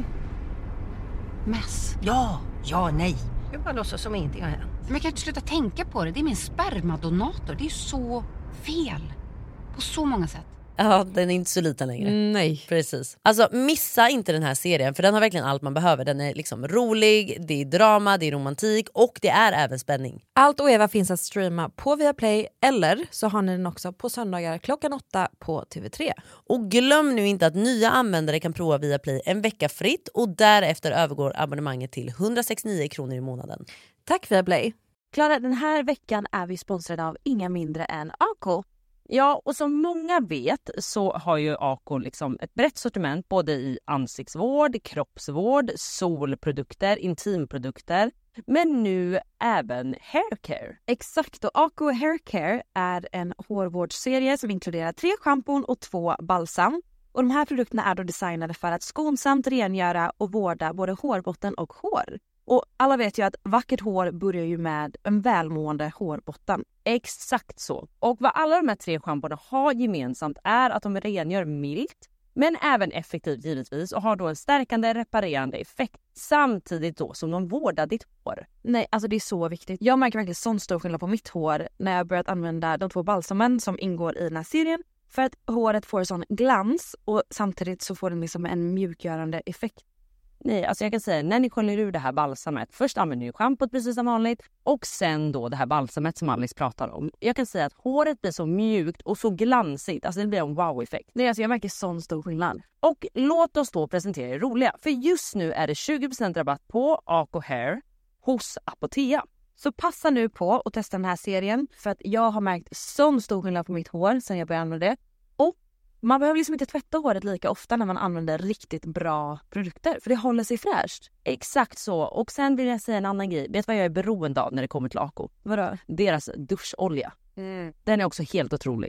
S13: Mess.
S14: Ja, nej. Jag bara låtsas som ingenting har hänt.
S13: Men jag kan inte sluta tänka på det. Det är min spermadonator. Det är så fel. På så många sätt.
S2: Ja, den är inte så liten längre.
S1: Nej.
S2: Precis. Alltså missa inte den här serien, för den har verkligen allt man behöver. Den är liksom rolig, det är drama, det är romantik och det är även spänning.
S1: Allt och Eva finns att streama på Viaplay eller så har ni den också på söndagar klockan 8 på TV3.
S2: Och glöm nu inte att nya användare kan prova Viaplay en vecka fritt och därefter övergår abonnemanget till 169 kronor i månaden.
S1: Tack Viaplay.
S15: Klara, den här veckan är vi sponsrade av inga mindre än Ako.
S16: Ja, och som många vet så har ju Ako liksom ett brett sortiment både i ansiktsvård, kroppsvård, solprodukter, intimprodukter, men nu även haircare.
S15: Exakt, och Ako Haircare är en hårvårdsserie som inkluderar 3 schampon och 2 balsam. Och de här produkterna är då designade för att skonsamt rengöra och vårda både hårbotten och hår. Och alla vet ju att vackert hår börjar ju med en välmående hårbotten.
S16: Exakt så. Och vad alla de här 3 schamporna har gemensamt är att de rengör milt, men även effektivt givetvis, och har då en stärkande, reparerande effekt samtidigt då som de vårdar ditt hår.
S15: Nej, alltså det är så viktigt. Jag märker verkligen sån stor skillnad på mitt hår när jag börjat använda de 2 balsamen som ingår i den här serien. För att håret får sån glans och samtidigt så får den liksom en mjukgörande effekt.
S16: Nej, alltså jag kan säga, när ni sköljer ur det här balsamet, först använder ni schampot precis som vanligt och sen då det här balsamet som Alice pratar om. Jag kan säga att håret blir så mjukt och så glansigt, alltså det blir en wow-effekt.
S15: Nej, alltså jag märker sån stor skillnad.
S16: Och låt oss då presentera det roliga, för just nu är det 20% rabatt på Ako Hair hos Apotea.
S15: Så passa nu på att testa den här serien, för att jag har märkt sån stor skillnad på mitt hår sen jag började använda det. Och man behöver liksom inte tvätta håret lika ofta när man använder riktigt bra produkter, för det håller sig fräscht.
S16: Exakt så. Och sen vill jag säga en annan grej. Vet vad jag är beroende av när det kommer till Ako?
S15: Vadå?
S16: Deras duscholja. Den är också helt otrolig.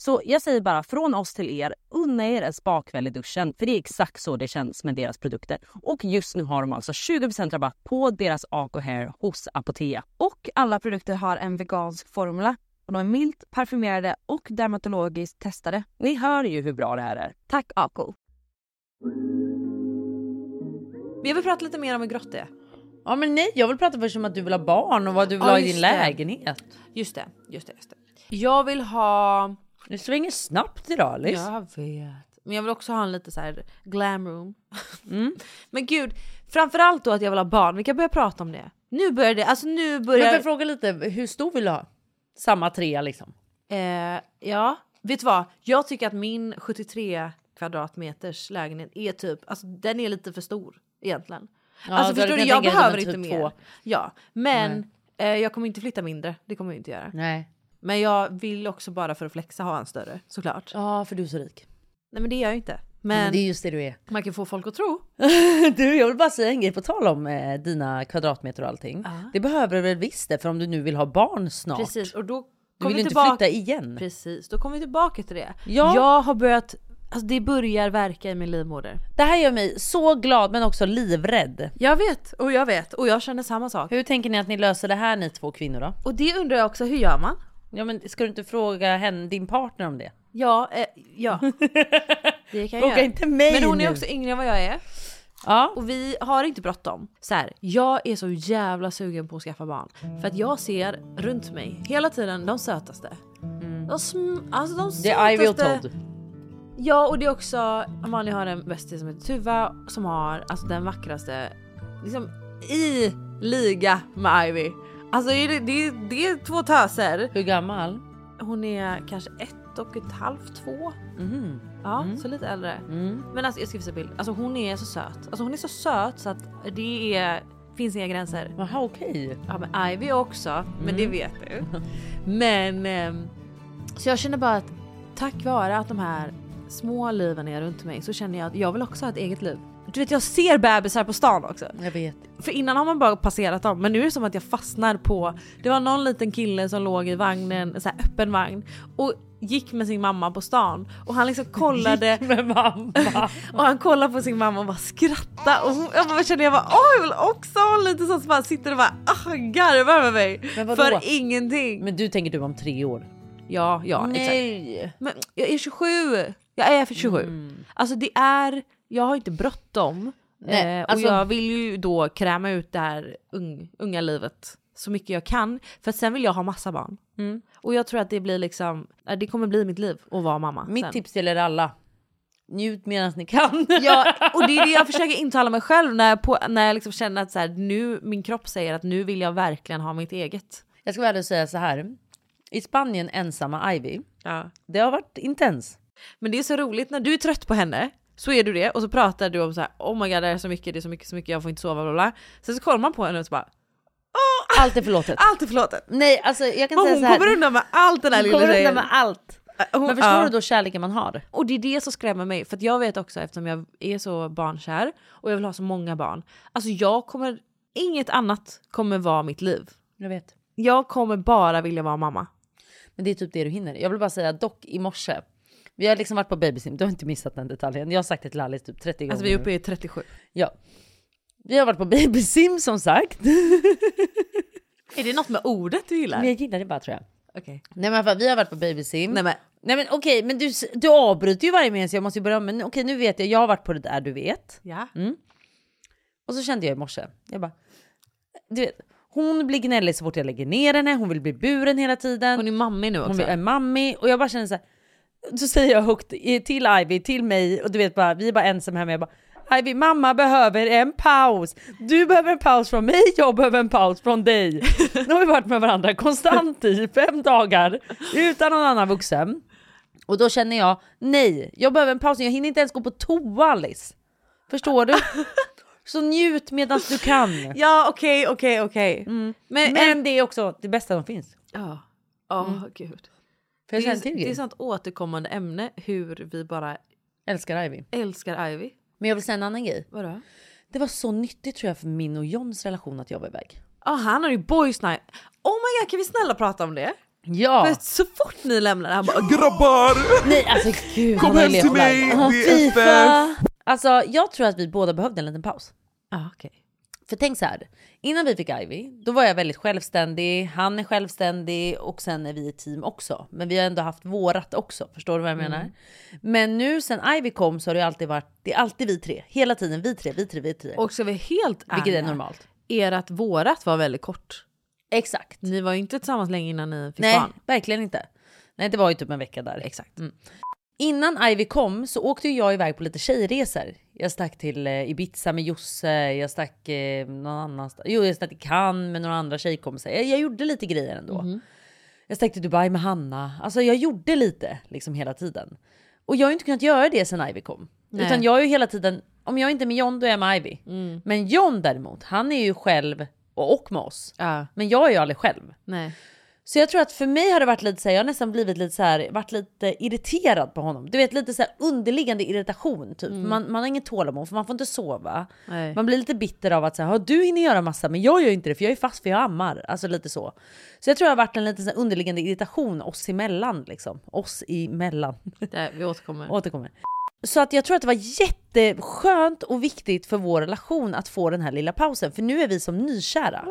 S16: Så jag säger bara från oss till er, unna er en spakväll i duschen. För det är exakt så det känns med deras produkter. Och just nu har de alltså 20% rabatt på deras Aco Hair hos Apotea.
S15: Och alla produkter har en vegansk formula. Och de är milt, parfymerade och dermatologiskt testade.
S16: Ni hör ju hur bra det här är.
S15: Tack Aco.
S1: Jag vill prata lite mer om hur grått det är.
S2: Ja men nej, jag vill prata först om att du vill ha barn och vad du vill ha i din lägenhet.
S1: Just det. Jag vill ha...
S2: Det svänger snabbt idag, Alice.
S1: Jag vet. Men jag vill också ha en lite så här glam room. Men gud, framförallt då att jag vill ha barn. Vi kan börja prata om det. Nu börjar det, alltså nu börjar...
S2: Men får jag fråga lite, hur stor vill du ha? Samma 3 liksom?
S1: Ja, vet du vad? Jag tycker att min 73 kvadratmeters lägenhet är typ, alltså den är lite för stor egentligen.
S2: Ja,
S1: alltså förstår du, jag behöver inte
S2: typ
S1: mer.
S2: 2.
S1: Ja, men jag kommer inte flytta mindre. Det kommer jag inte göra.
S2: Nej.
S1: Men jag vill också bara för att flexa ha en större, såklart.
S2: Ja, för du är så rik.
S1: Nej men det gör jag inte.
S2: Men det är just det du är.
S1: Man kan få folk att tro.
S2: Du, jag vill bara säga en grej på tal om dina kvadratmeter och allting. Det behöver du väl visst det, för om du nu vill ha barn snart.
S1: Precis, och då
S2: du vill
S1: vi
S2: inte
S1: tillbaka...
S2: flytta igen.
S1: Precis, då kommer vi tillbaka till det.
S2: Ja.
S1: Jag har börjat, alltså det börjar verka i min livmoder.
S2: Det här gör mig så glad men också livrädd.
S1: Jag vet och jag känner samma sak.
S2: Hur tänker ni att ni löser det här, ni 2 kvinnor då?
S1: Och det undrar jag också, hur gör man?
S2: Ja men ska du inte fråga henne, din partner om det?
S1: Ja. Det kan jag
S2: fråga
S1: göra.
S2: inte mig.
S1: Men hon är
S2: nu.
S1: också yngre än vad jag är.
S2: Ja.
S1: Och vi har inte bråttom. Så här, jag är så jävla sugen på att skaffa barn. För att jag ser runt mig hela tiden de sötaste. De sötaste.
S2: Det är Ivy och Todd.
S1: Ja, och det är också, Amalia har en bästis som heter Tuva som har alltså den vackraste liksom i liga med Ivy. Alltså det är 2 töser.
S2: Hur gammal?
S1: Hon är kanske 1,5, 2. Ja, så lite äldre. Men alltså jag ska visa bild. Alltså hon är så söt. Alltså hon är så söt så att det finns inga gränser.
S2: Jaha, okej.
S1: Ja, men Ivy också, men det vet du. Men så jag känner bara att tack vare att de här små liven är runt mig så känner jag att jag vill också ha ett eget liv. Du vet, jag ser bebisar på stan också.
S2: Jag vet.
S1: För innan har man bara passerat dem. Men nu är det som att jag fastnar på... Det var någon liten kille som låg i vagnen, så här öppen vagn, och gick med sin mamma på stan. Och han liksom kollade...
S2: Gick med mamma.
S1: Och han kollade på sin mamma och bara skrattade. Och jag bara kände, jag vill också ha lite så som bara sitter och bara garvar med mig. För ingenting.
S2: Men du tänker du om 3 år?
S1: Ja,
S2: nej.
S1: Exakt. Men jag är 27. Jag är för 27. Alltså det är... Jag har inte bråttom. Och jag vill ju då kräma ut det här unga livet så mycket jag kan. För sen vill jag ha massa barn. Och jag tror att det blir liksom... Det kommer bli mitt liv att vara mamma.
S2: Mitt tips gäller alla. Njut medan ni kan.
S1: Ja, och det är det jag försöker intala mig själv när jag liksom känner att så här, nu min kropp säger att nu vill jag verkligen ha mitt eget.
S2: Jag ska väl säga så här. I Spanien ensamma Ivy.
S1: Ja.
S2: Det har varit intens.
S1: Men det är så roligt när du är trött på henne. Så är du det. Och så pratar du om så här: oh my god, det är så mycket, jag får inte sova, bla bla. Sen så kollar man på henne och så bara...
S2: Allt är förlåtet.
S1: Allt är förlåtet.
S2: Nej, alltså jag kan
S1: men
S2: säga
S1: hon
S2: så här.
S1: kommer undan med allt den här lilla
S2: tjejen.
S1: tjejen.
S2: Hon kommer undan med allt. Men förstår du då kärleken man har?
S1: Och det är det som skrämmer mig. För att jag vet också, eftersom jag är så barnkär och jag vill ha så många barn. Alltså inget annat kommer vara mitt liv.
S2: Jag vet.
S1: Jag kommer bara vilja vara mamma.
S2: Men det är typ det du hinner. Jag vill bara säga, dock i morse. Vi har liksom varit på babysim. Du har inte missat den detaljen. Jag har sagt det till Alice typ 30 gånger.
S1: Alltså vi är uppe i 37.
S2: Ja. Vi har varit på babysim som sagt.
S1: Är det något med ordet du gillar?
S2: Men jag gillar det bara, tror jag.
S1: Okej.
S2: Nej men vi har varit på babysim.
S1: Nej
S2: men okej, men du avbryter ju varje mening så jag måste ju börja. Men okej, nu vet jag har varit på det där, du vet.
S1: Ja.
S2: Och så kände jag i morse. Jag bara, du vet, hon blir gnällig så fort jag lägger ner henne. Hon vill bli buren hela tiden.
S1: Hon är mammi nu också.
S2: Hon är mammi. Och jag bara känner så här. Så säger jag högt till Ivy, till mig. Och du vet bara, vi är bara ensamma hemma. Jag bara, Ivy, mamma behöver en paus. Du behöver en paus från mig, jag behöver en paus från dig. Nu har vi varit med varandra konstant i 5 dagar. Utan någon annan vuxen. Och då känner jag, nej, jag behöver en paus. Jag hinner inte ens gå på toa, Alice. Förstår du? Så njut medan du kan.
S1: Ja, okej.
S2: Men det är också det bästa som finns.
S1: Ja, gud.
S2: Det är
S1: ett sånt återkommande ämne hur vi bara
S2: älskar Ivy. Men jag vill säga en annan grej.
S1: Vadå?
S2: Det var så nyttigt tror jag för min och Johns relation att jag var iväg.
S1: Han har ju boys night. Oh my god, kan vi snälla prata om det?
S2: Ja.
S1: För så fort ni lämnar han bara
S3: grabbar!
S2: Nej alltså gud.
S3: Kom hem till mig, det är
S2: FIFA. Alltså jag tror att vi båda behövde en liten paus.
S1: Okay.
S2: För tänk så här, innan vi fick Ivy, då var jag väldigt självständig, han är självständig och sen är vi ett team också. Men vi har ändå haft vårat också, förstår du vad jag menar? Men nu sen Ivy kom så har det alltid varit, det är alltid vi tre, hela tiden vi tre.
S1: Och så är vi helt ärliga,
S2: vilket är normalt.
S1: Ert vårat var väldigt kort.
S2: Exakt.
S1: Ni var ju inte tillsammans länge innan ni fick
S2: Nej,
S1: barn.
S2: verkligen inte. Nej, det var ju typ en vecka där.
S1: Exakt.
S2: Innan Ivy kom så åkte jag iväg på lite tjejresor. Jag stack till Ibiza med Josse, jag stack någon annanstans. Jo, jag stack till Cannes med några andra tjejkompisar. Jag gjorde lite grejer ändå. Jag stack till Dubai med Hanna. Alltså jag gjorde lite liksom hela tiden. Och jag har inte kunnat göra det sen Ivy kom.
S1: Nej.
S2: Utan jag är ju hela tiden, om jag inte är med John då är jag med Ivy. Men John däremot, han är ju själv och med oss. Men jag är ju aldrig själv.
S1: Nej.
S2: Så jag tror att för mig har det varit lite så här, jag har nästan blivit lite så här, varit lite irriterad på honom. Du vet, lite så här underliggande irritation typ. Man har inget tålamod för man får inte sova.
S1: Nej.
S2: Man blir lite bitter av att så här, du hinner göra massa men jag gör inte det för jag är fast för jag ammar. Alltså lite så. Så jag tror det har varit en lite så här underliggande irritation oss emellan liksom. Oss emellan.
S1: Vi återkommer.
S2: Så att jag tror att det var jätteskönt och viktigt för vår relation att få den här lilla pausen. För nu är vi som nykära.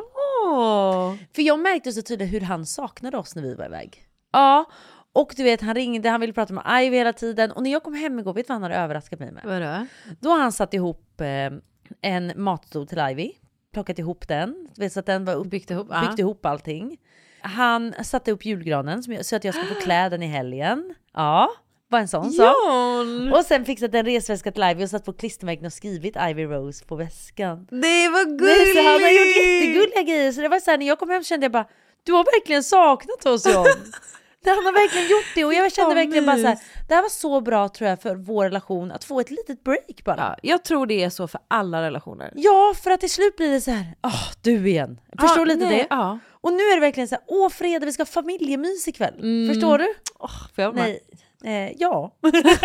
S2: För jag märkte så tydligt hur han saknade oss när vi var iväg. Ja, och du vet han ringde, han ville prata med Ivy hela tiden. Och när jag kom hem igår, vet du vad han hade överraskat mig med?
S1: Vadå?
S2: Då har han satt ihop en matstol till Ivy. Plockat ihop den, vet, så att den var byggt ihop allting. Han satte upp julgranen så att jag ska få klä den i helgen. Ja, var en sån sak. Och sen fixat en resväska till Ivy och satt på klistermärken och skrivit Ivy Rose på väskan.
S1: Det var gulligt!
S2: Så han har gjort jättegulliga grejer. Så det var så här, när jag kom hem kände jag bara, du har verkligen saknat oss, John. Han har verkligen gjort det. Och jag kände verkligen bara så här, det här var så bra tror jag för vår relation att få ett litet break bara.
S1: Ja, jag tror det är så för alla relationer.
S2: Ja, för att till slut blir det så här, du igen. Förstår lite det?
S1: Ja.
S2: Och nu är det verkligen så här, fredag, vi ska ha familjemys ikväll. Förstår du?
S1: Får jag med?
S2: Ja.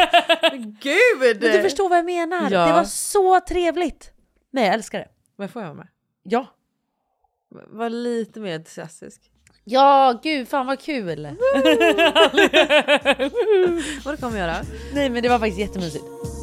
S1: Gud!
S2: Men du förstår vad jag menar.
S1: Ja.
S2: Det var så trevligt. Nej, jag älskar det.
S1: Men får jag med?
S2: Ja.
S1: Var lite mer entusiastisk.
S2: Ja, gud, fan vad kul.
S1: Vad kommer jag göra?
S2: Nej, men det var faktiskt jättemysigt.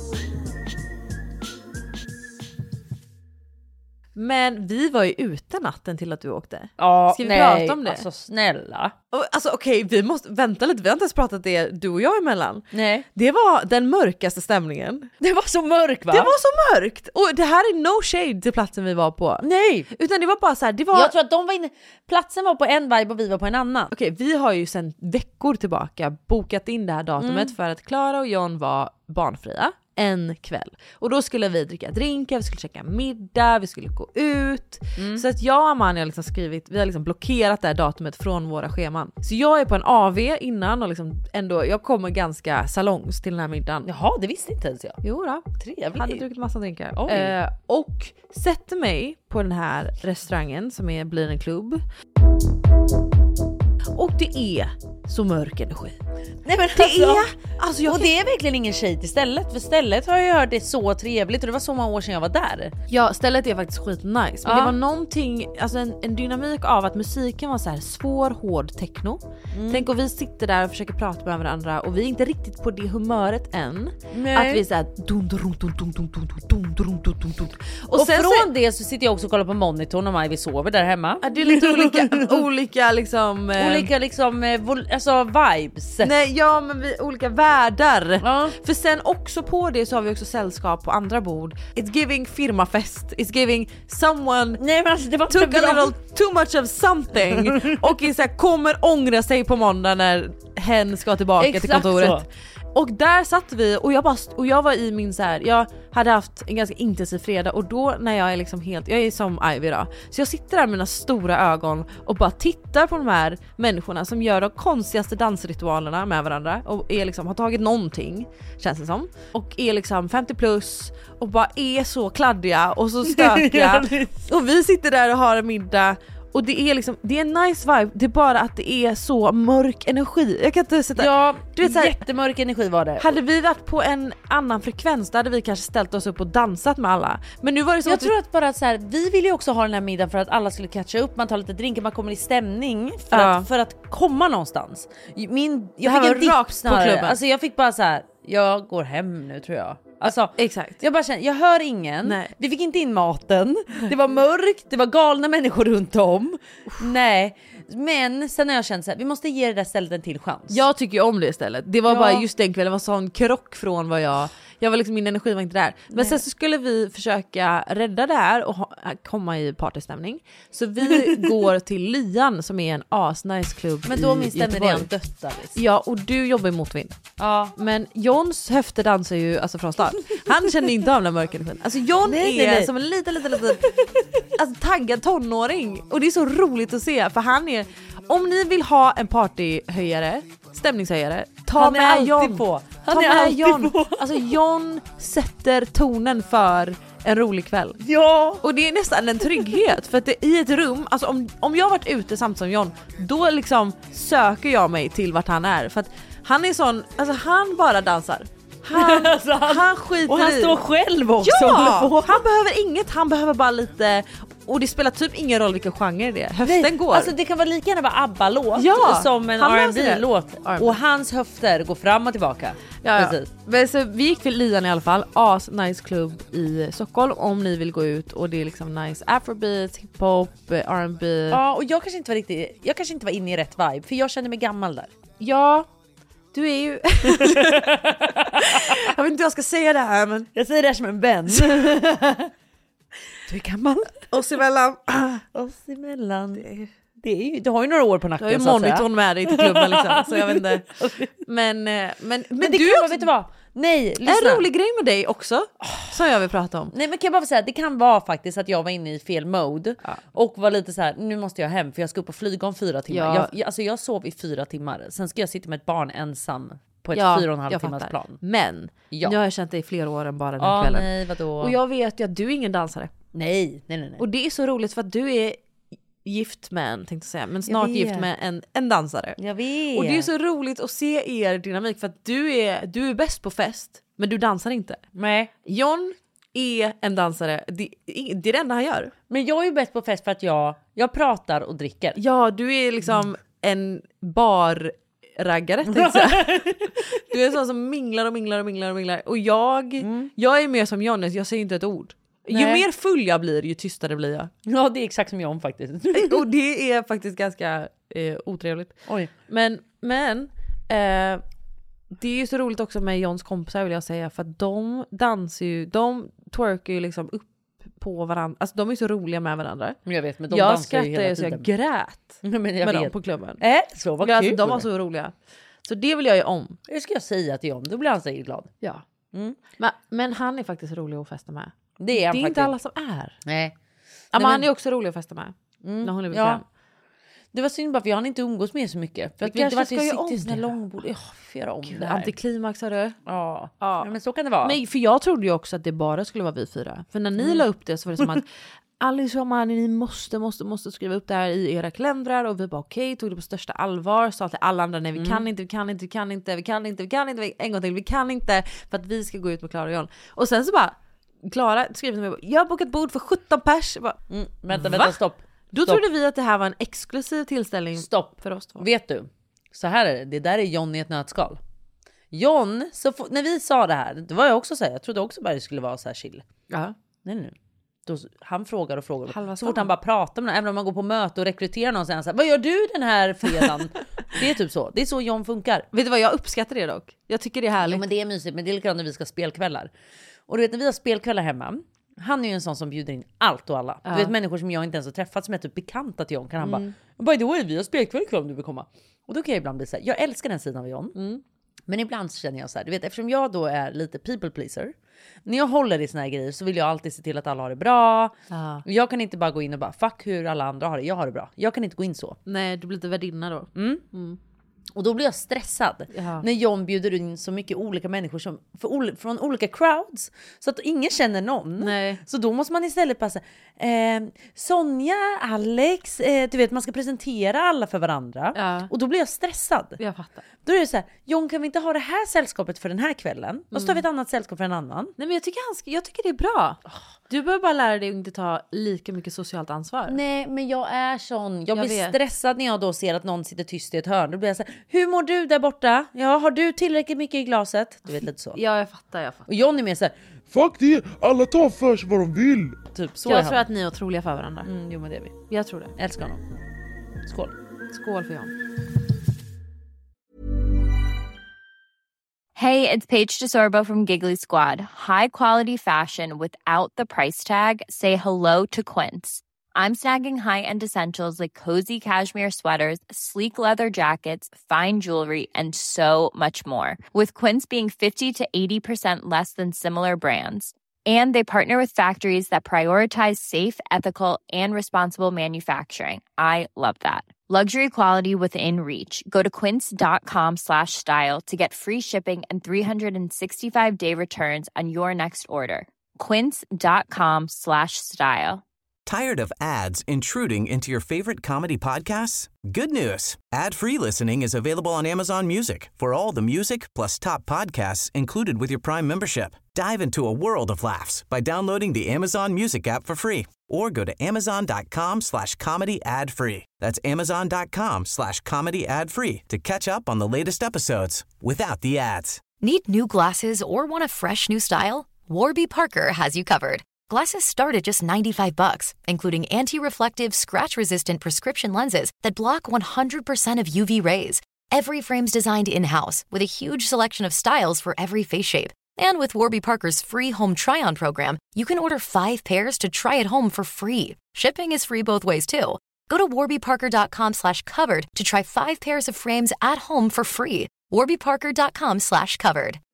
S1: Men vi var ju ute natten till att du åkte.
S2: Ja,
S1: ska vi prata om det?
S2: Alltså snälla.
S1: Alltså okej, vi måste vänta lite. Vi har inte ens pratat det du och jag emellan.
S2: Nej.
S1: Det var den mörkaste stämningen.
S2: Det var så mörkt, va?
S1: Det var så mörkt. Och det här är no shade till platsen vi var på.
S2: Nej.
S1: Utan det var bara så här, det var...
S2: Jag tror att de var inne... Platsen var på en vibe och vi var på en annan.
S1: Okej, vi har ju sedan veckor tillbaka bokat in det här datumet för att Clara och John var barnfria en kväll. Och då skulle vi dricka drinkar, vi skulle käka middag, vi skulle gå ut. Så att jag och Amanda har liksom skrivit, vi har liksom blockerat det här datumet från våra scheman. Så jag är på en AV innan och liksom ändå, jag kommer ganska salongs till den här middagen.
S2: Jaha, det visste inte ens jag.
S1: Jo då.
S2: Trevligt.
S1: Hade druckit massa drinkar.
S2: Oj.
S1: Och sätter mig på den här restaurangen som blir en klubb. Och det är så mörk energi.
S2: Nej, men
S1: alltså,
S2: och det är verkligen ingen tjej till stället. För stället har jag hört det så trevligt. Och det var så många år sedan jag var där.
S1: Ja, stället är faktiskt skitnice. Men det var någonting, alltså en dynamik av att musiken var så här svår, hård techno. Tänk och vi sitter där och försöker prata med varandra. Och vi är inte riktigt på det humöret än.
S2: Nej.
S1: Att vi är såhär
S2: och sen från det så sitter jag också och kollar på monitorn om Ivy sover där hemma.
S1: Det är lite olika liksom...
S2: olika liksom, alltså vibes.
S1: Nej, ja men vi olika världar. För sen också på det så har vi också sällskap på andra bord. It's giving firmafest. It's giving someone
S2: det var
S1: took a little too much of something. Och så här, kommer ångra sig på måndag när hen ska tillbaka till kontoret. Så. Och där satt vi och jag var i min så här, jag hade haft en ganska intensiv fredag och då när jag är liksom helt, jag är som Ivy då. Så jag sitter där med mina stora ögon och bara tittar på de här människorna som gör de konstigaste dansritualerna med varandra och är liksom, har tagit någonting, känns det som. Och är liksom 50 plus och bara är så kladdiga och så stökiga. Och vi sitter där och har en middag. Och det är liksom, det är en nice vibe. Det är bara att det är så mörk energi. Jag kan inte sätta...
S2: Ja,
S1: du vet, så här,
S2: jättemörk energi var det.
S1: hade vi varit på en annan frekvens, då hade vi kanske ställt oss upp och dansat med alla. Men nu var det så
S2: jag tror att bara så här, vi ville ju också ha den här middagen för att alla skulle catcha upp, man tar lite drinkar, man kommer i stämning för att komma någonstans. Jag fick en dipp snarare. Alltså jag fick bara så här, jag går hem nu tror jag. Alltså,
S1: exakt.
S2: Jag bara känner, jag hör ingen.
S1: Nej.
S2: Vi fick inte in maten. Det var mörkt, det var galna människor runt om. Nej, men sen har jag känt så här, vi måste ge det där stället en till chans.
S1: Jag tycker ju om det istället. Det var bara just den kvällen, det var sån krock från vad jag var liksom, min energi var inte där. Men sen så skulle vi försöka rädda det här och komma i partystämning. Så vi går till Lian som är en asnice klubb.
S2: Men då
S1: i
S2: min stämmer
S1: Göteborg.
S2: redan dött liksom.
S1: Ja, och du jobbar i motvind.
S2: Ja.
S1: Men Johns höfter dansar ju alltså från start. Han känner inte av den mörka energin. Alltså John är som en liten alltså, taggad tonåring. Och det är så roligt att se. För han är, om ni vill ha en partyhöjare, stämningshöjare, ta med John.
S2: Han är alltid på.
S1: Alltså John sätter tonen för en rolig kväll.
S2: Ja.
S1: Och det är nästan en trygghet. För att det, i ett rum, alltså om jag varit ute samtidigt som John, då liksom söker jag mig till vart han är. För att han är sån, alltså han bara dansar. Han skiter
S2: och han
S1: i.
S2: står själv också.
S1: Ja, han behöver inget, han behöver bara lite. Och det spelar typ ingen roll vilken genre det är. Höften går.
S2: Alltså det kan vara lika gärna vara ABBA-låt som en R&B-låt. Och hans höfter går fram och tillbaka.
S1: Ja.
S2: Precis.
S1: Men så vi gick till Lian i alla fall. Nice klubb i Stockholm om ni vill gå ut. Och det är liksom nice afrobeat, hiphop, R&B.
S2: Ja, och jag kanske inte var inne i rätt vibe. För jag kände mig gammal där.
S1: Ja, du är ju... jag vet inte hur jag ska säga det här, men...
S2: Jag säger det här som en vän.
S1: Du är gammal. Oss emellan.
S2: Det är ju, du har ju några år på nacken.
S1: Du har ju monitorn med dig till klubben liksom, så jag vet inte. Men
S2: det
S1: du
S2: kan vara, vet du vad? Nej, lyssna.
S1: En rolig grej med dig också som jag vill prata om.
S2: Nej, men kan jag bara säga, det kan vara faktiskt att jag var inne i fel mode och var lite så här, nu måste jag hem för jag ska upp och flyga om 4 timmar.
S1: Ja.
S2: Jag sov i 4 timmar. Sen ska jag sitta med ett barn ensam på ett 4,5 timmars plan.
S1: Men nu har jag känt dig i flera år än bara den här kvällen.
S2: Nej, vadå?
S1: Och jag vet ju att du är ingen dansare.
S2: Nej.
S1: Och det är så roligt för att du är gift med en, tänkte jag säga, men snart gift med en dansare.
S2: Jag vet.
S1: Och det är så roligt att se er dynamik för att du är bäst på fest, men du dansar inte.
S2: Nej.
S1: John är en dansare, det är det enda han gör.
S2: Men jag är ju bäst på fest för att jag pratar och dricker.
S1: Ja, du är liksom en barraggare, tänkte jag säga. Du är sån som minglar. Och jag är mer som John, jag säger inte ett ord. Nej. Ju mer full jag blir, ju tystare blir jag.
S2: Ja, det är exakt som John faktiskt.
S1: Och det är faktiskt ganska otrevligt.
S2: Oj.
S1: Men det är ju så roligt också med Johns kompisar, vill jag säga. För att de dansar ju, de twerkar ju liksom upp på varandra. Alltså de är så roliga med varandra.
S2: Jag vet, men de
S1: jag
S2: dansar ju hela tiden.
S1: Så jag grät med dem på klubben.
S2: Så vad
S1: kul.
S2: Alltså,
S1: de var så roliga. Så det vill jag ju om.
S2: Det ska jag säga till John, då blir han säkert glad.
S1: Ja. Men han är faktiskt rolig att festa med.
S2: Det är
S1: inte alla som är.
S2: Nej.
S1: Men han är också rolig att festa med. När hon är bekväm.
S2: Det var synd bara för jag hann inte umgås med så mycket. För att vi inte var till såna långbord.
S1: Antiklimax har du.
S2: Ja, men så kan det vara.
S1: Nej, för jag trodde ju också att det bara skulle vara vi 4. För när ni la upp det så var det som att allihopa, ni måste skriva upp det här i era kalendrar. Och vi bara okej, tog det på största allvar. Sa till alla andra, nej vi kan inte. En gång till, vi kan inte. För att vi ska gå ut med Klara och John. Och sen så bara Klara skriver till mig, jag har bokat bord för 17 pers. Bara,
S2: vänta, stopp.
S1: Då trodde vi att det här var en exklusiv tillställning.
S2: Stopp.
S1: För oss två.
S2: Vet du, så här är det där är John i ett nötskal. John, när vi sa det här, det var jag också så här, jag trodde också bara det skulle vara så här chill.
S1: Ja.
S2: Nej. Då, han frågar. Så fort han bara pratar med någon, även om man går på möte och rekryterar någon, så här, vad gör du den här fredagen? Det är typ så. Det är så John funkar.
S1: Vet du vad, jag uppskattar det dock. Jag tycker det är härligt.
S2: Ja, men det är mysigt, men det är likadant när vi ska ha spelkvällar. Och du vet, när vi har spelkvällar hemma, han är ju en sån som bjuder in allt och alla. Du vet, människor som jag inte ens har träffat som är typ bekanta till John, kan han bara, by the way, vi har spelkväll ikväll om du vill komma. Och då kan jag ibland bli så här, jag älskar den sidan av John. Men ibland så känner jag så här, du vet, eftersom jag då är lite people pleaser, när jag håller i såna här grejer så vill jag alltid se till att alla har det bra. Jag kan inte bara gå in och bara fuck hur alla andra har det, jag har det bra. Jag kan inte gå in så.
S1: Nej, du blir lite värdinna då.
S2: Och då blir jag stressad när John bjuder in så mycket olika människor som, från olika crowds. Så att ingen känner någon.
S1: Nej.
S2: Så då måste man istället passa. Sonja, Alex, du vet man ska presentera alla för varandra.
S1: Ja.
S2: Och då blir jag stressad.
S1: Jag fattar.
S2: Då är det så här, John kan vi inte ha det här sällskapet för den här kvällen? Och så tar vi ett annat sällskap för en annan.
S1: Nej men jag tycker det är bra. Du behöver bara lära dig att inte ta lika mycket socialt ansvar.
S2: Nej men jag är sån. Jag blir
S1: vet.
S2: stressad när jag då ser att någon sitter tyst i ett hörn. Då blir jag så här, hur mår du där borta? Ja, har du tillräckligt mycket i glaset? Du vet lite så.
S1: Ja jag fattar.
S2: Och John är mer så här,
S3: Fuck det, alla tar för sig vad de vill.
S2: typ så.
S1: Jag tror att ni är otroliga för varandra.
S2: Jo men det är vi.
S1: Jag tror det.
S2: Älskar honom. Skål.
S1: Skål för John.
S17: Hey, it's Paige DeSorbo from Giggly Squad. High quality fashion without the price tag. Say hello to Quince. I'm snagging high-end essentials like cozy cashmere sweaters, sleek leather jackets, fine jewelry, and so much more. With Quince being 50 to 80% less than similar brands. And they partner with factories that prioritize safe, ethical, and responsible manufacturing. I love that. Luxury quality within reach. Go to quince.com/style to get free shipping and 365-day returns on your next order. Quince.com/style.
S5: Tired of ads intruding into your favorite comedy podcasts? Good news. Ad-free listening is available on Amazon Music for all the music plus top podcasts included with your Prime membership. Dive into a world of laughs by downloading the Amazon Music app for free or go to amazon.com/comedy ad-free. That's amazon.com/comedy ad-free to catch up on the latest episodes without the ads.
S18: Need new glasses or want a fresh new style? Warby Parker has you covered. Glasses start at just $95, including anti-reflective, scratch-resistant prescription lenses that block 100% of UV rays. Every frame's designed in-house with a huge selection of styles for every face shape. And with Warby Parker's free home try-on program, you can order 5 pairs to try at home for free. Shipping is free both ways, too. Go to warbyparker.com/covered to try 5 pairs of frames at home for free. warbyparker.com/covered.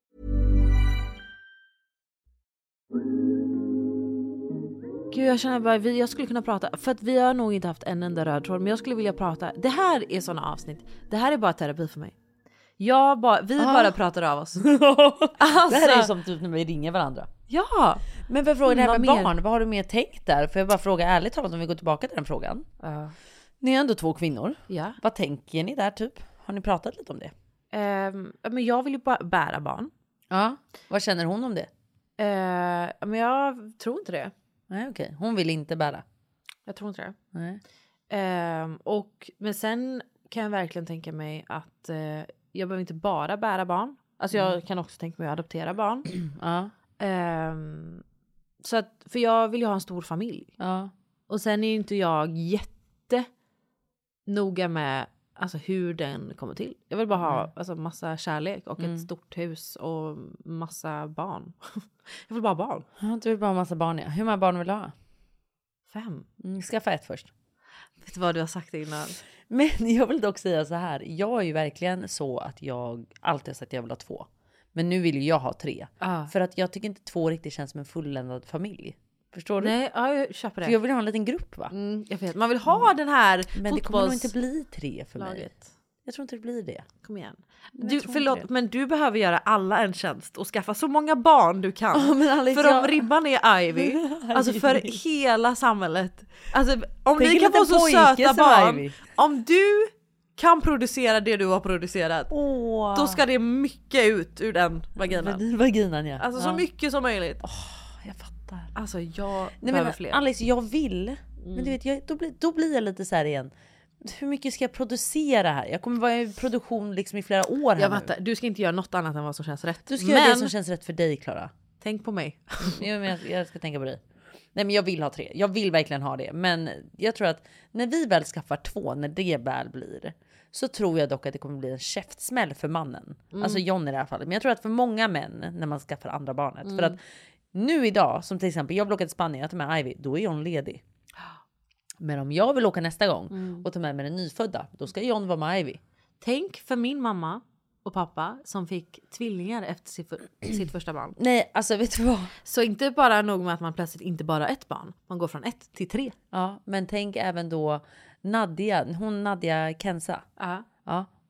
S1: Gud, jag känner bara jag skulle kunna prata, för att vi har nog inte haft en enda röd tråd, men jag skulle vilja prata. Det här är såna avsnitt. Det här är bara terapi för mig. Vi bara pratar av oss.
S2: Alltså. Det här är ju som typ när vi ringer varandra.
S1: Ja.
S2: Men för frågan här med barn, vad har du mer tänkt där? För jag bara fråga ärligt talat om vi går tillbaka till den frågan. Ni är ändå 2 kvinnor.
S1: Ja.
S2: Vad tänker ni där typ? Har ni pratat lite om det?
S1: Men jag vill ju bara bära barn.
S2: Ja. Vad känner hon om det?
S1: Men jag tror inte det.
S2: Nej, okej. Hon vill inte bära.
S1: Jag tror inte det.
S2: Nej.
S1: Men sen kan jag verkligen tänka mig att jag behöver inte bara bära barn. Alltså jag kan också tänka mig att adoptera barn.
S2: Ja.
S1: Så att, för jag vill ju ha en stor familj.
S2: Ja.
S1: Och sen är ju inte jag noga med alltså hur den kommer till. Jag vill bara ha alltså, massa kärlek och ett stort hus och massa barn. Jag vill bara ha barn.
S2: Ja, du vill bara ha massa barn, ja. Hur många barn vill du ha?
S1: 5.
S2: Skaffa 1 först.
S1: Vet du vad du har sagt innan?
S2: Men jag vill dock säga så här. Jag är ju verkligen så att jag alltid har sagt att jag vill ha 2. Men nu vill ju jag ha 3. För att jag tycker inte 2 riktigt känns som en fulländad familj. Förstår du?
S1: Nej, ja, jag köper det.
S2: För jag vill ha en liten grupp, va?
S1: Jag vet. Man vill ha den här
S2: men det kommer nog inte bli 3 för mig. Jag tror inte det blir det.
S1: Kom igen. Men du behöver göra alla en tjänst och skaffa så många barn du kan. För om ribban är Ivy, alltså för hela samhället. Alltså om ni kan få så söta barn, Ivy. Om du kan producera det du har producerat, då ska det mycket ut ur den vaginan.
S2: Ja.
S1: Alltså så mycket som möjligt.
S2: Jag fattar.
S1: Alltså jag behöver fler.
S2: Alex, jag vill. Men du vet, då blir jag lite så här igen. Hur mycket ska jag producera här? Jag kommer vara i produktion liksom i flera år här.
S1: Jag fattar. Du ska inte göra något annat än vad som känns rätt.
S2: Du ska göra det som känns rätt för dig, Klara.
S1: Tänk på mig.
S2: Jag ska tänka på dig. Nej, men jag vill ha 3. Jag vill verkligen ha det. Men jag tror att när vi väl skaffar 2, när det väl blir, så tror jag dock att det kommer bli en käftsmäll för mannen. Alltså John i det här fallet. Men jag tror att för många män när man skaffar andra barnet. För att nu idag, som till exempel jag vill åka till Spanien och ta med Ivy, då är John ledig. Men om jag vill åka nästa gång och ta med mig den nyfödda, då ska John vara med Ivy.
S1: Tänk för min mamma och pappa som fick tvillingar efter sitt första barn.
S2: Nej, alltså vet du vad?
S1: Så inte bara nog med att man plötsligt inte bara har ett barn. Man går från 1 till 3.
S2: Ja, men tänk även då Nadia Kenza.
S1: Ja.
S2: Ja,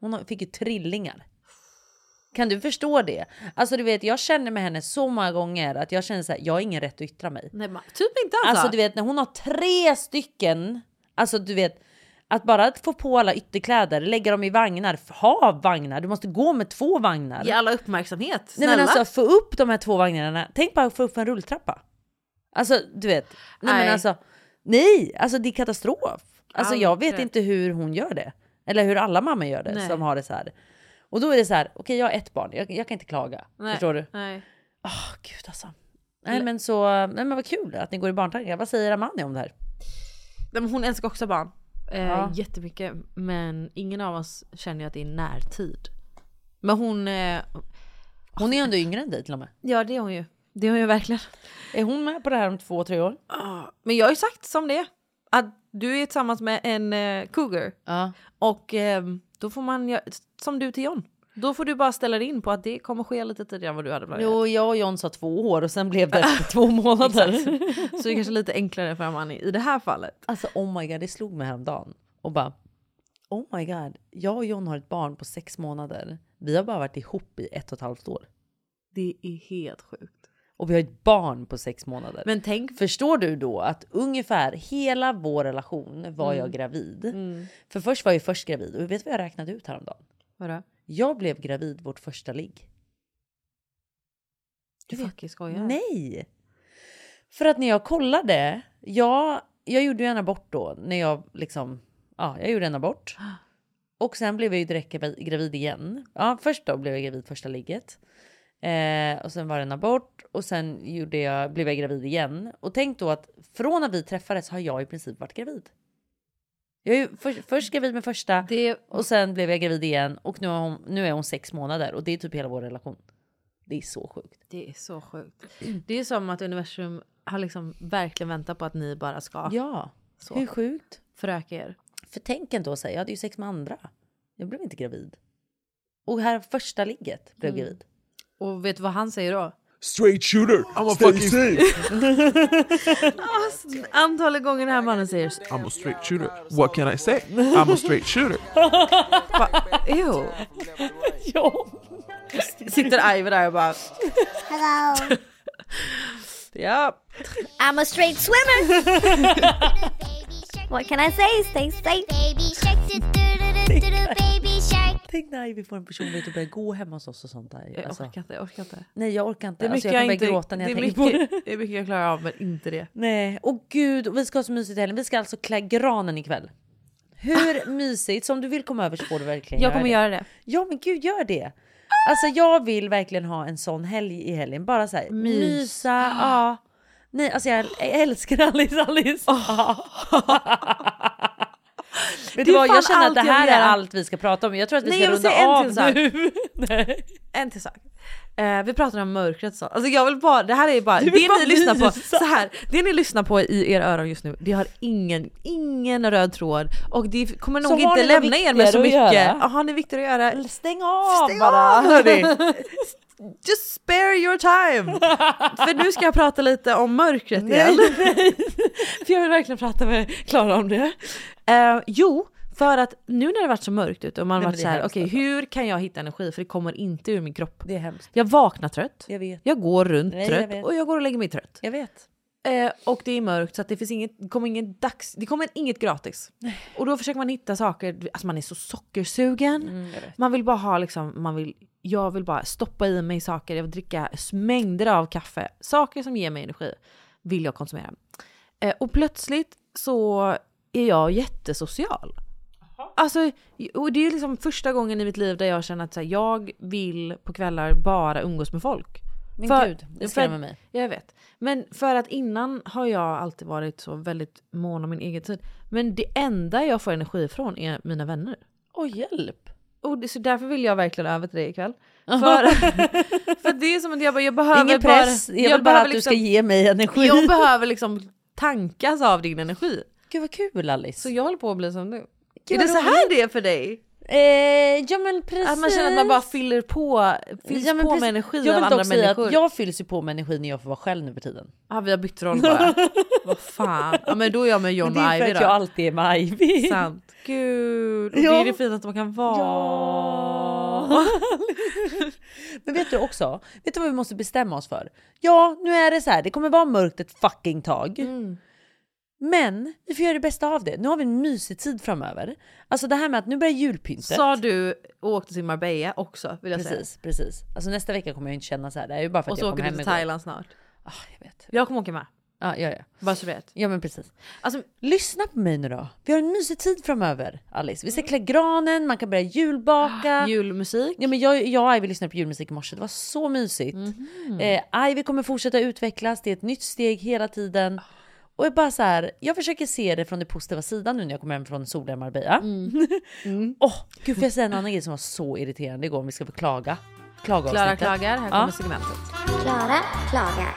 S2: Hon fick ju trillingar. Kan du förstå det? Alltså du vet, jag känner med henne så många gånger att jag känner så här, jag har ingen rätt att yttra mig.
S1: Nej, typ inte alltså.
S2: Alltså du vet, när hon har 3 stycken, alltså du vet, att bara få på alla ytterkläder, lägga dem i vagnar, ha vagnar, du måste gå med 2 vagnar.
S1: Ge alla uppmärksamhet, snälla.
S2: Nej men alltså, få upp de här 2 vagnarna, tänk bara få upp en rulltrappa. Alltså du vet, nej. Men alltså, nej, alltså det är katastrof. Alltså jag vet inte hur hon gör det. Eller hur alla mammor gör det som har det så här. Och då är det så här, okej, jag har 1 barn, jag kan inte klaga.
S1: Nej.
S2: Förstår du?
S1: Nej.
S2: Gud alltså. Nej men vad kul att ni går i barntankar. Vad säger Amanda om det här?
S1: Hon älskar också barn. Jättemycket. Men ingen av oss känner ju att det är närtid. Men hon är
S2: ju ändå yngre än dig till och med.
S1: Ja, det är hon ju. Det är hon ju verkligen.
S2: Är hon med på det här om 2-3 år?
S1: Men jag har ju sagt som det. Att du är tillsammans med en cougar. Och då får man göra som du till John. Då får du bara ställa dig in på att det kommer ske lite tidigare än vad du hade planerat.
S2: Jo, jag och John sa 2 år och sen blev det efter 2 månader.
S1: Så det är kanske lite enklare för Amanda i det här fallet.
S2: Alltså oh my god, det slog mig häromdagen. Och bara, oh my god, jag och John har ett barn på 6 månader. Vi har bara varit ihop i 1,5 år.
S1: Det är helt sjukt.
S2: Och vi har ett barn på 6 månader.
S1: Men tänk,
S2: förstår du då att ungefär hela vår relation var jag gravid. För först var jag först gravid. Och vet vad jag räknade ut häromdagen?
S1: Vadå?
S2: Jag blev gravid vårt första ligg.
S1: Du fucking skojar.
S2: Nej. För att när jag kollade, jag gjorde ju en abort då. När jag liksom, jag gjorde en abort. Och sen blev jag ju direkt gravid igen. Ja, först då blev jag gravid första ligget. Och sen var det en abort. Och sen blev jag gravid igen. Och tänk då att från när vi träffades har jag i princip varit gravid. Jag är ju först gravid med första. Och sen blev jag gravid igen. Och nu är hon 6 månader. Och det är typ hela vår relation. Det är så sjukt.
S1: Det är så sjukt. Det är som att universum har liksom verkligen väntat på att ni bara ska.
S2: Ja, så. Hur sjukt.
S1: Föröka er.
S2: För tänk ändå säga, jag hade ju 6 med andra. Jag blev inte gravid. Och här första ligget blev gravid.
S1: Och vet du vad han säger då?
S3: Straight shooter. I'm a fucking safe.
S1: Antalet gånger den här mannen säger
S3: I'm a straight shooter. What can I say? I'm a straight shooter.
S1: Ew.
S2: Jo.
S1: Sitter Ivor där och bara
S9: Hello.
S1: Ja.
S9: I'm a straight swimmer. What can I say? Stay safe. Baby shark, baby shark.
S2: Tänk när vi får en person vet att börja gå hemma hos oss och sånt där.
S1: Jag orkar inte.
S2: Nej, jag orkar inte.
S1: Det är mycket
S2: jag kan gråta när jag tänker på det.
S1: Det är mycket jag klarar av, men inte det.
S2: Nej, och gud, vi ska ha så mysigt i helgen. Vi ska alltså klä granen ikväll. Hur mysigt? Så om du vill komma över så får du verkligen
S1: Jag kommer göra det.
S2: Ja, men gud, gör det. Alltså jag vill verkligen ha en sån helg i helgen. Bara så här, mysa. Ja. Nej, alltså jag älskar Alice. Vet du vad, jag känner att det här är allt vi ska prata om. Jag tror att vi ska runda av nu.
S1: En till sak. Vi pratar om mörkret så. Alltså jag vill bara, det här är bara det ni lyssnar på så här. Det ni lyssnar på i era öron just nu, det har ingen röd tråd och det kommer nog inte lämna er med så mycket. Har ni viktigt att göra?
S2: Stäng av bara.
S1: Just spare your time. För nu ska jag prata lite om mörkret igen.
S2: Nej.
S1: För jag vill verkligen prata med Klara om det. Jo, för att nu när det varit så mörkt ute och man varit så här, okej, hur kan jag hitta energi? För det kommer inte ur min kropp.
S2: Det är hemskt.
S1: Jag vaknar trött.
S2: Jag vet.
S1: Jag går runt trött och jag går och lägger mig trött.
S2: Jag vet.
S1: Och det är mörkt så att det finns det kommer inget gratis. Nej. Och då försöker man hitta saker, alltså man är så sockersugen. Man vill bara ha liksom, jag vill bara stoppa i mig saker, jag vill dricka mängder av kaffe. Saker som ger mig energi vill jag konsumera. Och plötsligt så är jag jättesocial. Alltså, och det är liksom första gången i mitt liv där jag känner att så här, jag vill på kvällar bara umgås med folk.
S2: Men gud, det skrämmer mig.
S1: Jag vet. Men för att innan har jag alltid varit så väldigt mån om min egen tid. Men det enda jag får energi från är mina vänner.
S2: Hjälp.
S1: Och så därför vill jag verkligen över till det ikväll. För det är som att jag behöver
S2: ingen press.
S1: Bara,
S2: jag vill bara att du ska ge mig energi.
S1: Jag behöver liksom tankas av din energi.
S2: Gud vad kul, Alice.
S1: Så jag håller på att bli som du. Är det så här det är för dig?
S2: Ja men precis.
S1: Att man känner att man bara fylls på med energi av andra människor.
S2: Att jag fylls ju på med energi när jag får vara själv nu för tiden.
S1: Vi har bytt roll bara. Vad fan. Ja, men då är jag med John och
S2: Det är
S1: Ivy
S2: för
S1: då.
S2: att jag alltid är med Ivy.
S1: Sant. Gud. Och
S2: Ja.
S1: det är det finaste man kan vara.
S2: Ja. Men vet du också, vet du vad vi måste bestämma oss för? Ja, nu är det så här, det kommer vara mörkt ett fucking tag. Men vi får göra det bästa av det. Nu har vi en mysig tid framöver. Alltså det här med att nu börjar julpyntet.
S1: Sa du och åkte till Marbella också, vill jag säga.
S2: Precis. Alltså nästa vecka kommer jag inte känna så här. Det är ju bara för att
S1: och så
S2: jag
S1: åker
S2: kommer
S1: du
S2: hem
S1: till Thailand snart.
S2: Jag vet.
S1: Jag kommer åka med.
S2: Ja.
S1: Bara så du vet.
S2: Ja men precis.
S1: Alltså,
S2: lyssna på mig nu då. Vi har en mysig tid framöver, Alice. Vi ska klä granen, man kan börja julbaka.
S1: Julmusik.
S2: Ja men jag och Ivy lyssnade på julmusik i morse. Det var så mysigt. Ivy kommer fortsätta utvecklas. Det är ett nytt steg hela tiden. Och jag bara så här, jag försöker se det från den positiva sidan nu när jag kommer hem från Solen Marbella. Gud, får jag säga en annan grej som var så irriterande igår om vi ska få klaga.
S1: Klara klagar, här kommer segmentet.
S9: Klara klagar.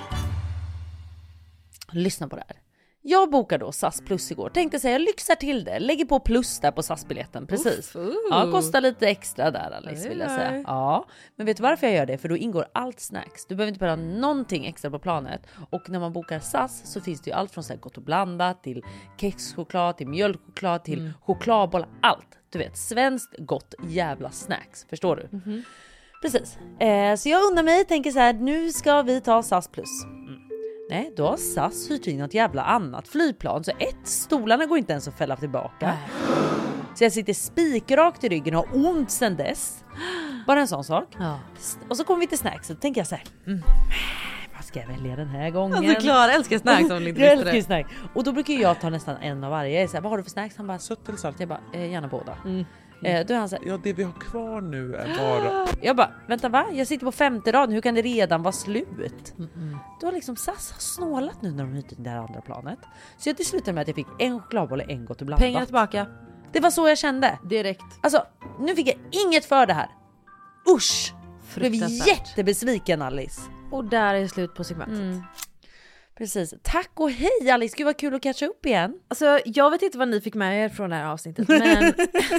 S2: Lyssna på det här. Jag bokade då SAS Plus igår. Tänkte säga, jag lyxar till det. Lägger på plus där på SAS-biljetten. Precis. Ja, kostar lite extra där, Alice, vill jag säga. Ja, men vet du varför jag gör det? För då ingår allt snacks. Du behöver inte bara någonting extra på planet. Och när man bokar SAS så finns det ju allt från så här gott och blandat till kexchoklad, till mjölkchoklad, till chokladbollar. Allt. Du vet, svenskt gott jävla snacks. Förstår du? Precis. Så jag undrar mig, tänker så här, nu ska vi ta SAS Plus. Nej, då har SAS hyrt in något jävla annat flygplan. Så stolarna går inte ens att fälla tillbaka. Så jag sitter spikrakt i ryggen och har ont sen dess. Bara en sån sak.
S1: Ja.
S2: Och så kommer vi till snacks. Så tänker jag så här. Vad ska jag välja den här gången?
S1: Alltså Klara älskar snacks.
S2: Jag älskar snacks. Och då brukar jag ta nästan en av varje. Jag är så här, vad har du för snacks? Han bara,
S3: sött eller salt?
S2: Jag bara, gärna båda. Då är han så här,
S3: Ja, det vi har kvar nu är bara...
S2: Jag bara, vänta va? Jag sitter på 5:e raden, hur kan det redan vara slut? Då har liksom SAS snålat nu när de hyrt in det här andra planet. Så jag till slutade med att jag fick en chokladboll och en gott och blandat.
S1: Pengar tillbaka.
S2: Det var så jag kände.
S1: Direkt.
S2: Alltså, nu fick jag inget för det här. Usch! Jag blev jättebesviken, Alice.
S1: Och där är slut på segmentet.
S2: Precis. Tack och hej, Alice. Gud vad kul att catcha upp igen.
S1: Alltså, jag vet inte vad ni fick med er från det här avsnittet. Men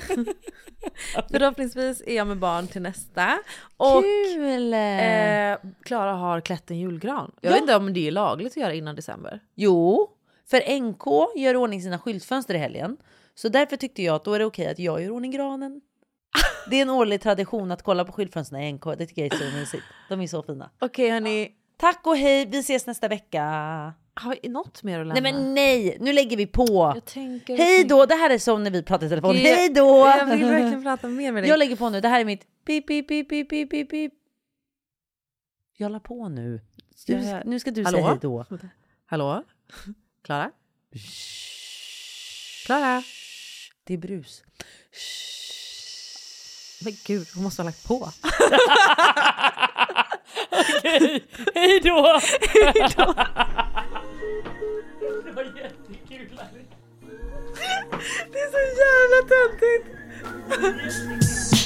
S1: förhoppningsvis är jag med barn till nästa. Och
S2: kul!
S1: Klara har klätt en julgran. Jag vet inte om det är lagligt att göra innan december.
S2: Jo, för NK gör ordning sina skyltfönster i helgen. Så därför tyckte jag att då är det okej att jag gör ordning granen. Det är en årlig tradition att kolla på skyltfönsterna i NK. Det tycker jag är så mysigt. De är så fina.
S1: Okej, hörni.
S2: Tack och hej, vi ses nästa vecka.
S1: Har vi något mer att lämna?
S2: Nej men nej, nu lägger vi på.
S1: Hej
S2: då, det här är som när vi pratar i telefon. Hej då!
S1: Jag vill verkligen prata mer med dig.
S2: Jag lägger på nu, det här är mitt pip pip pip pip pip pip pip. Jag la på nu. Nu ska du säga hej då.
S1: Hallå? Klara? Klara?
S2: Det är brus.
S1: Men gud, hon måste ha lagt på.
S2: Okej, hej då!
S1: Hej då!
S2: Det var jättekul.
S1: Det är så jävla töntigt.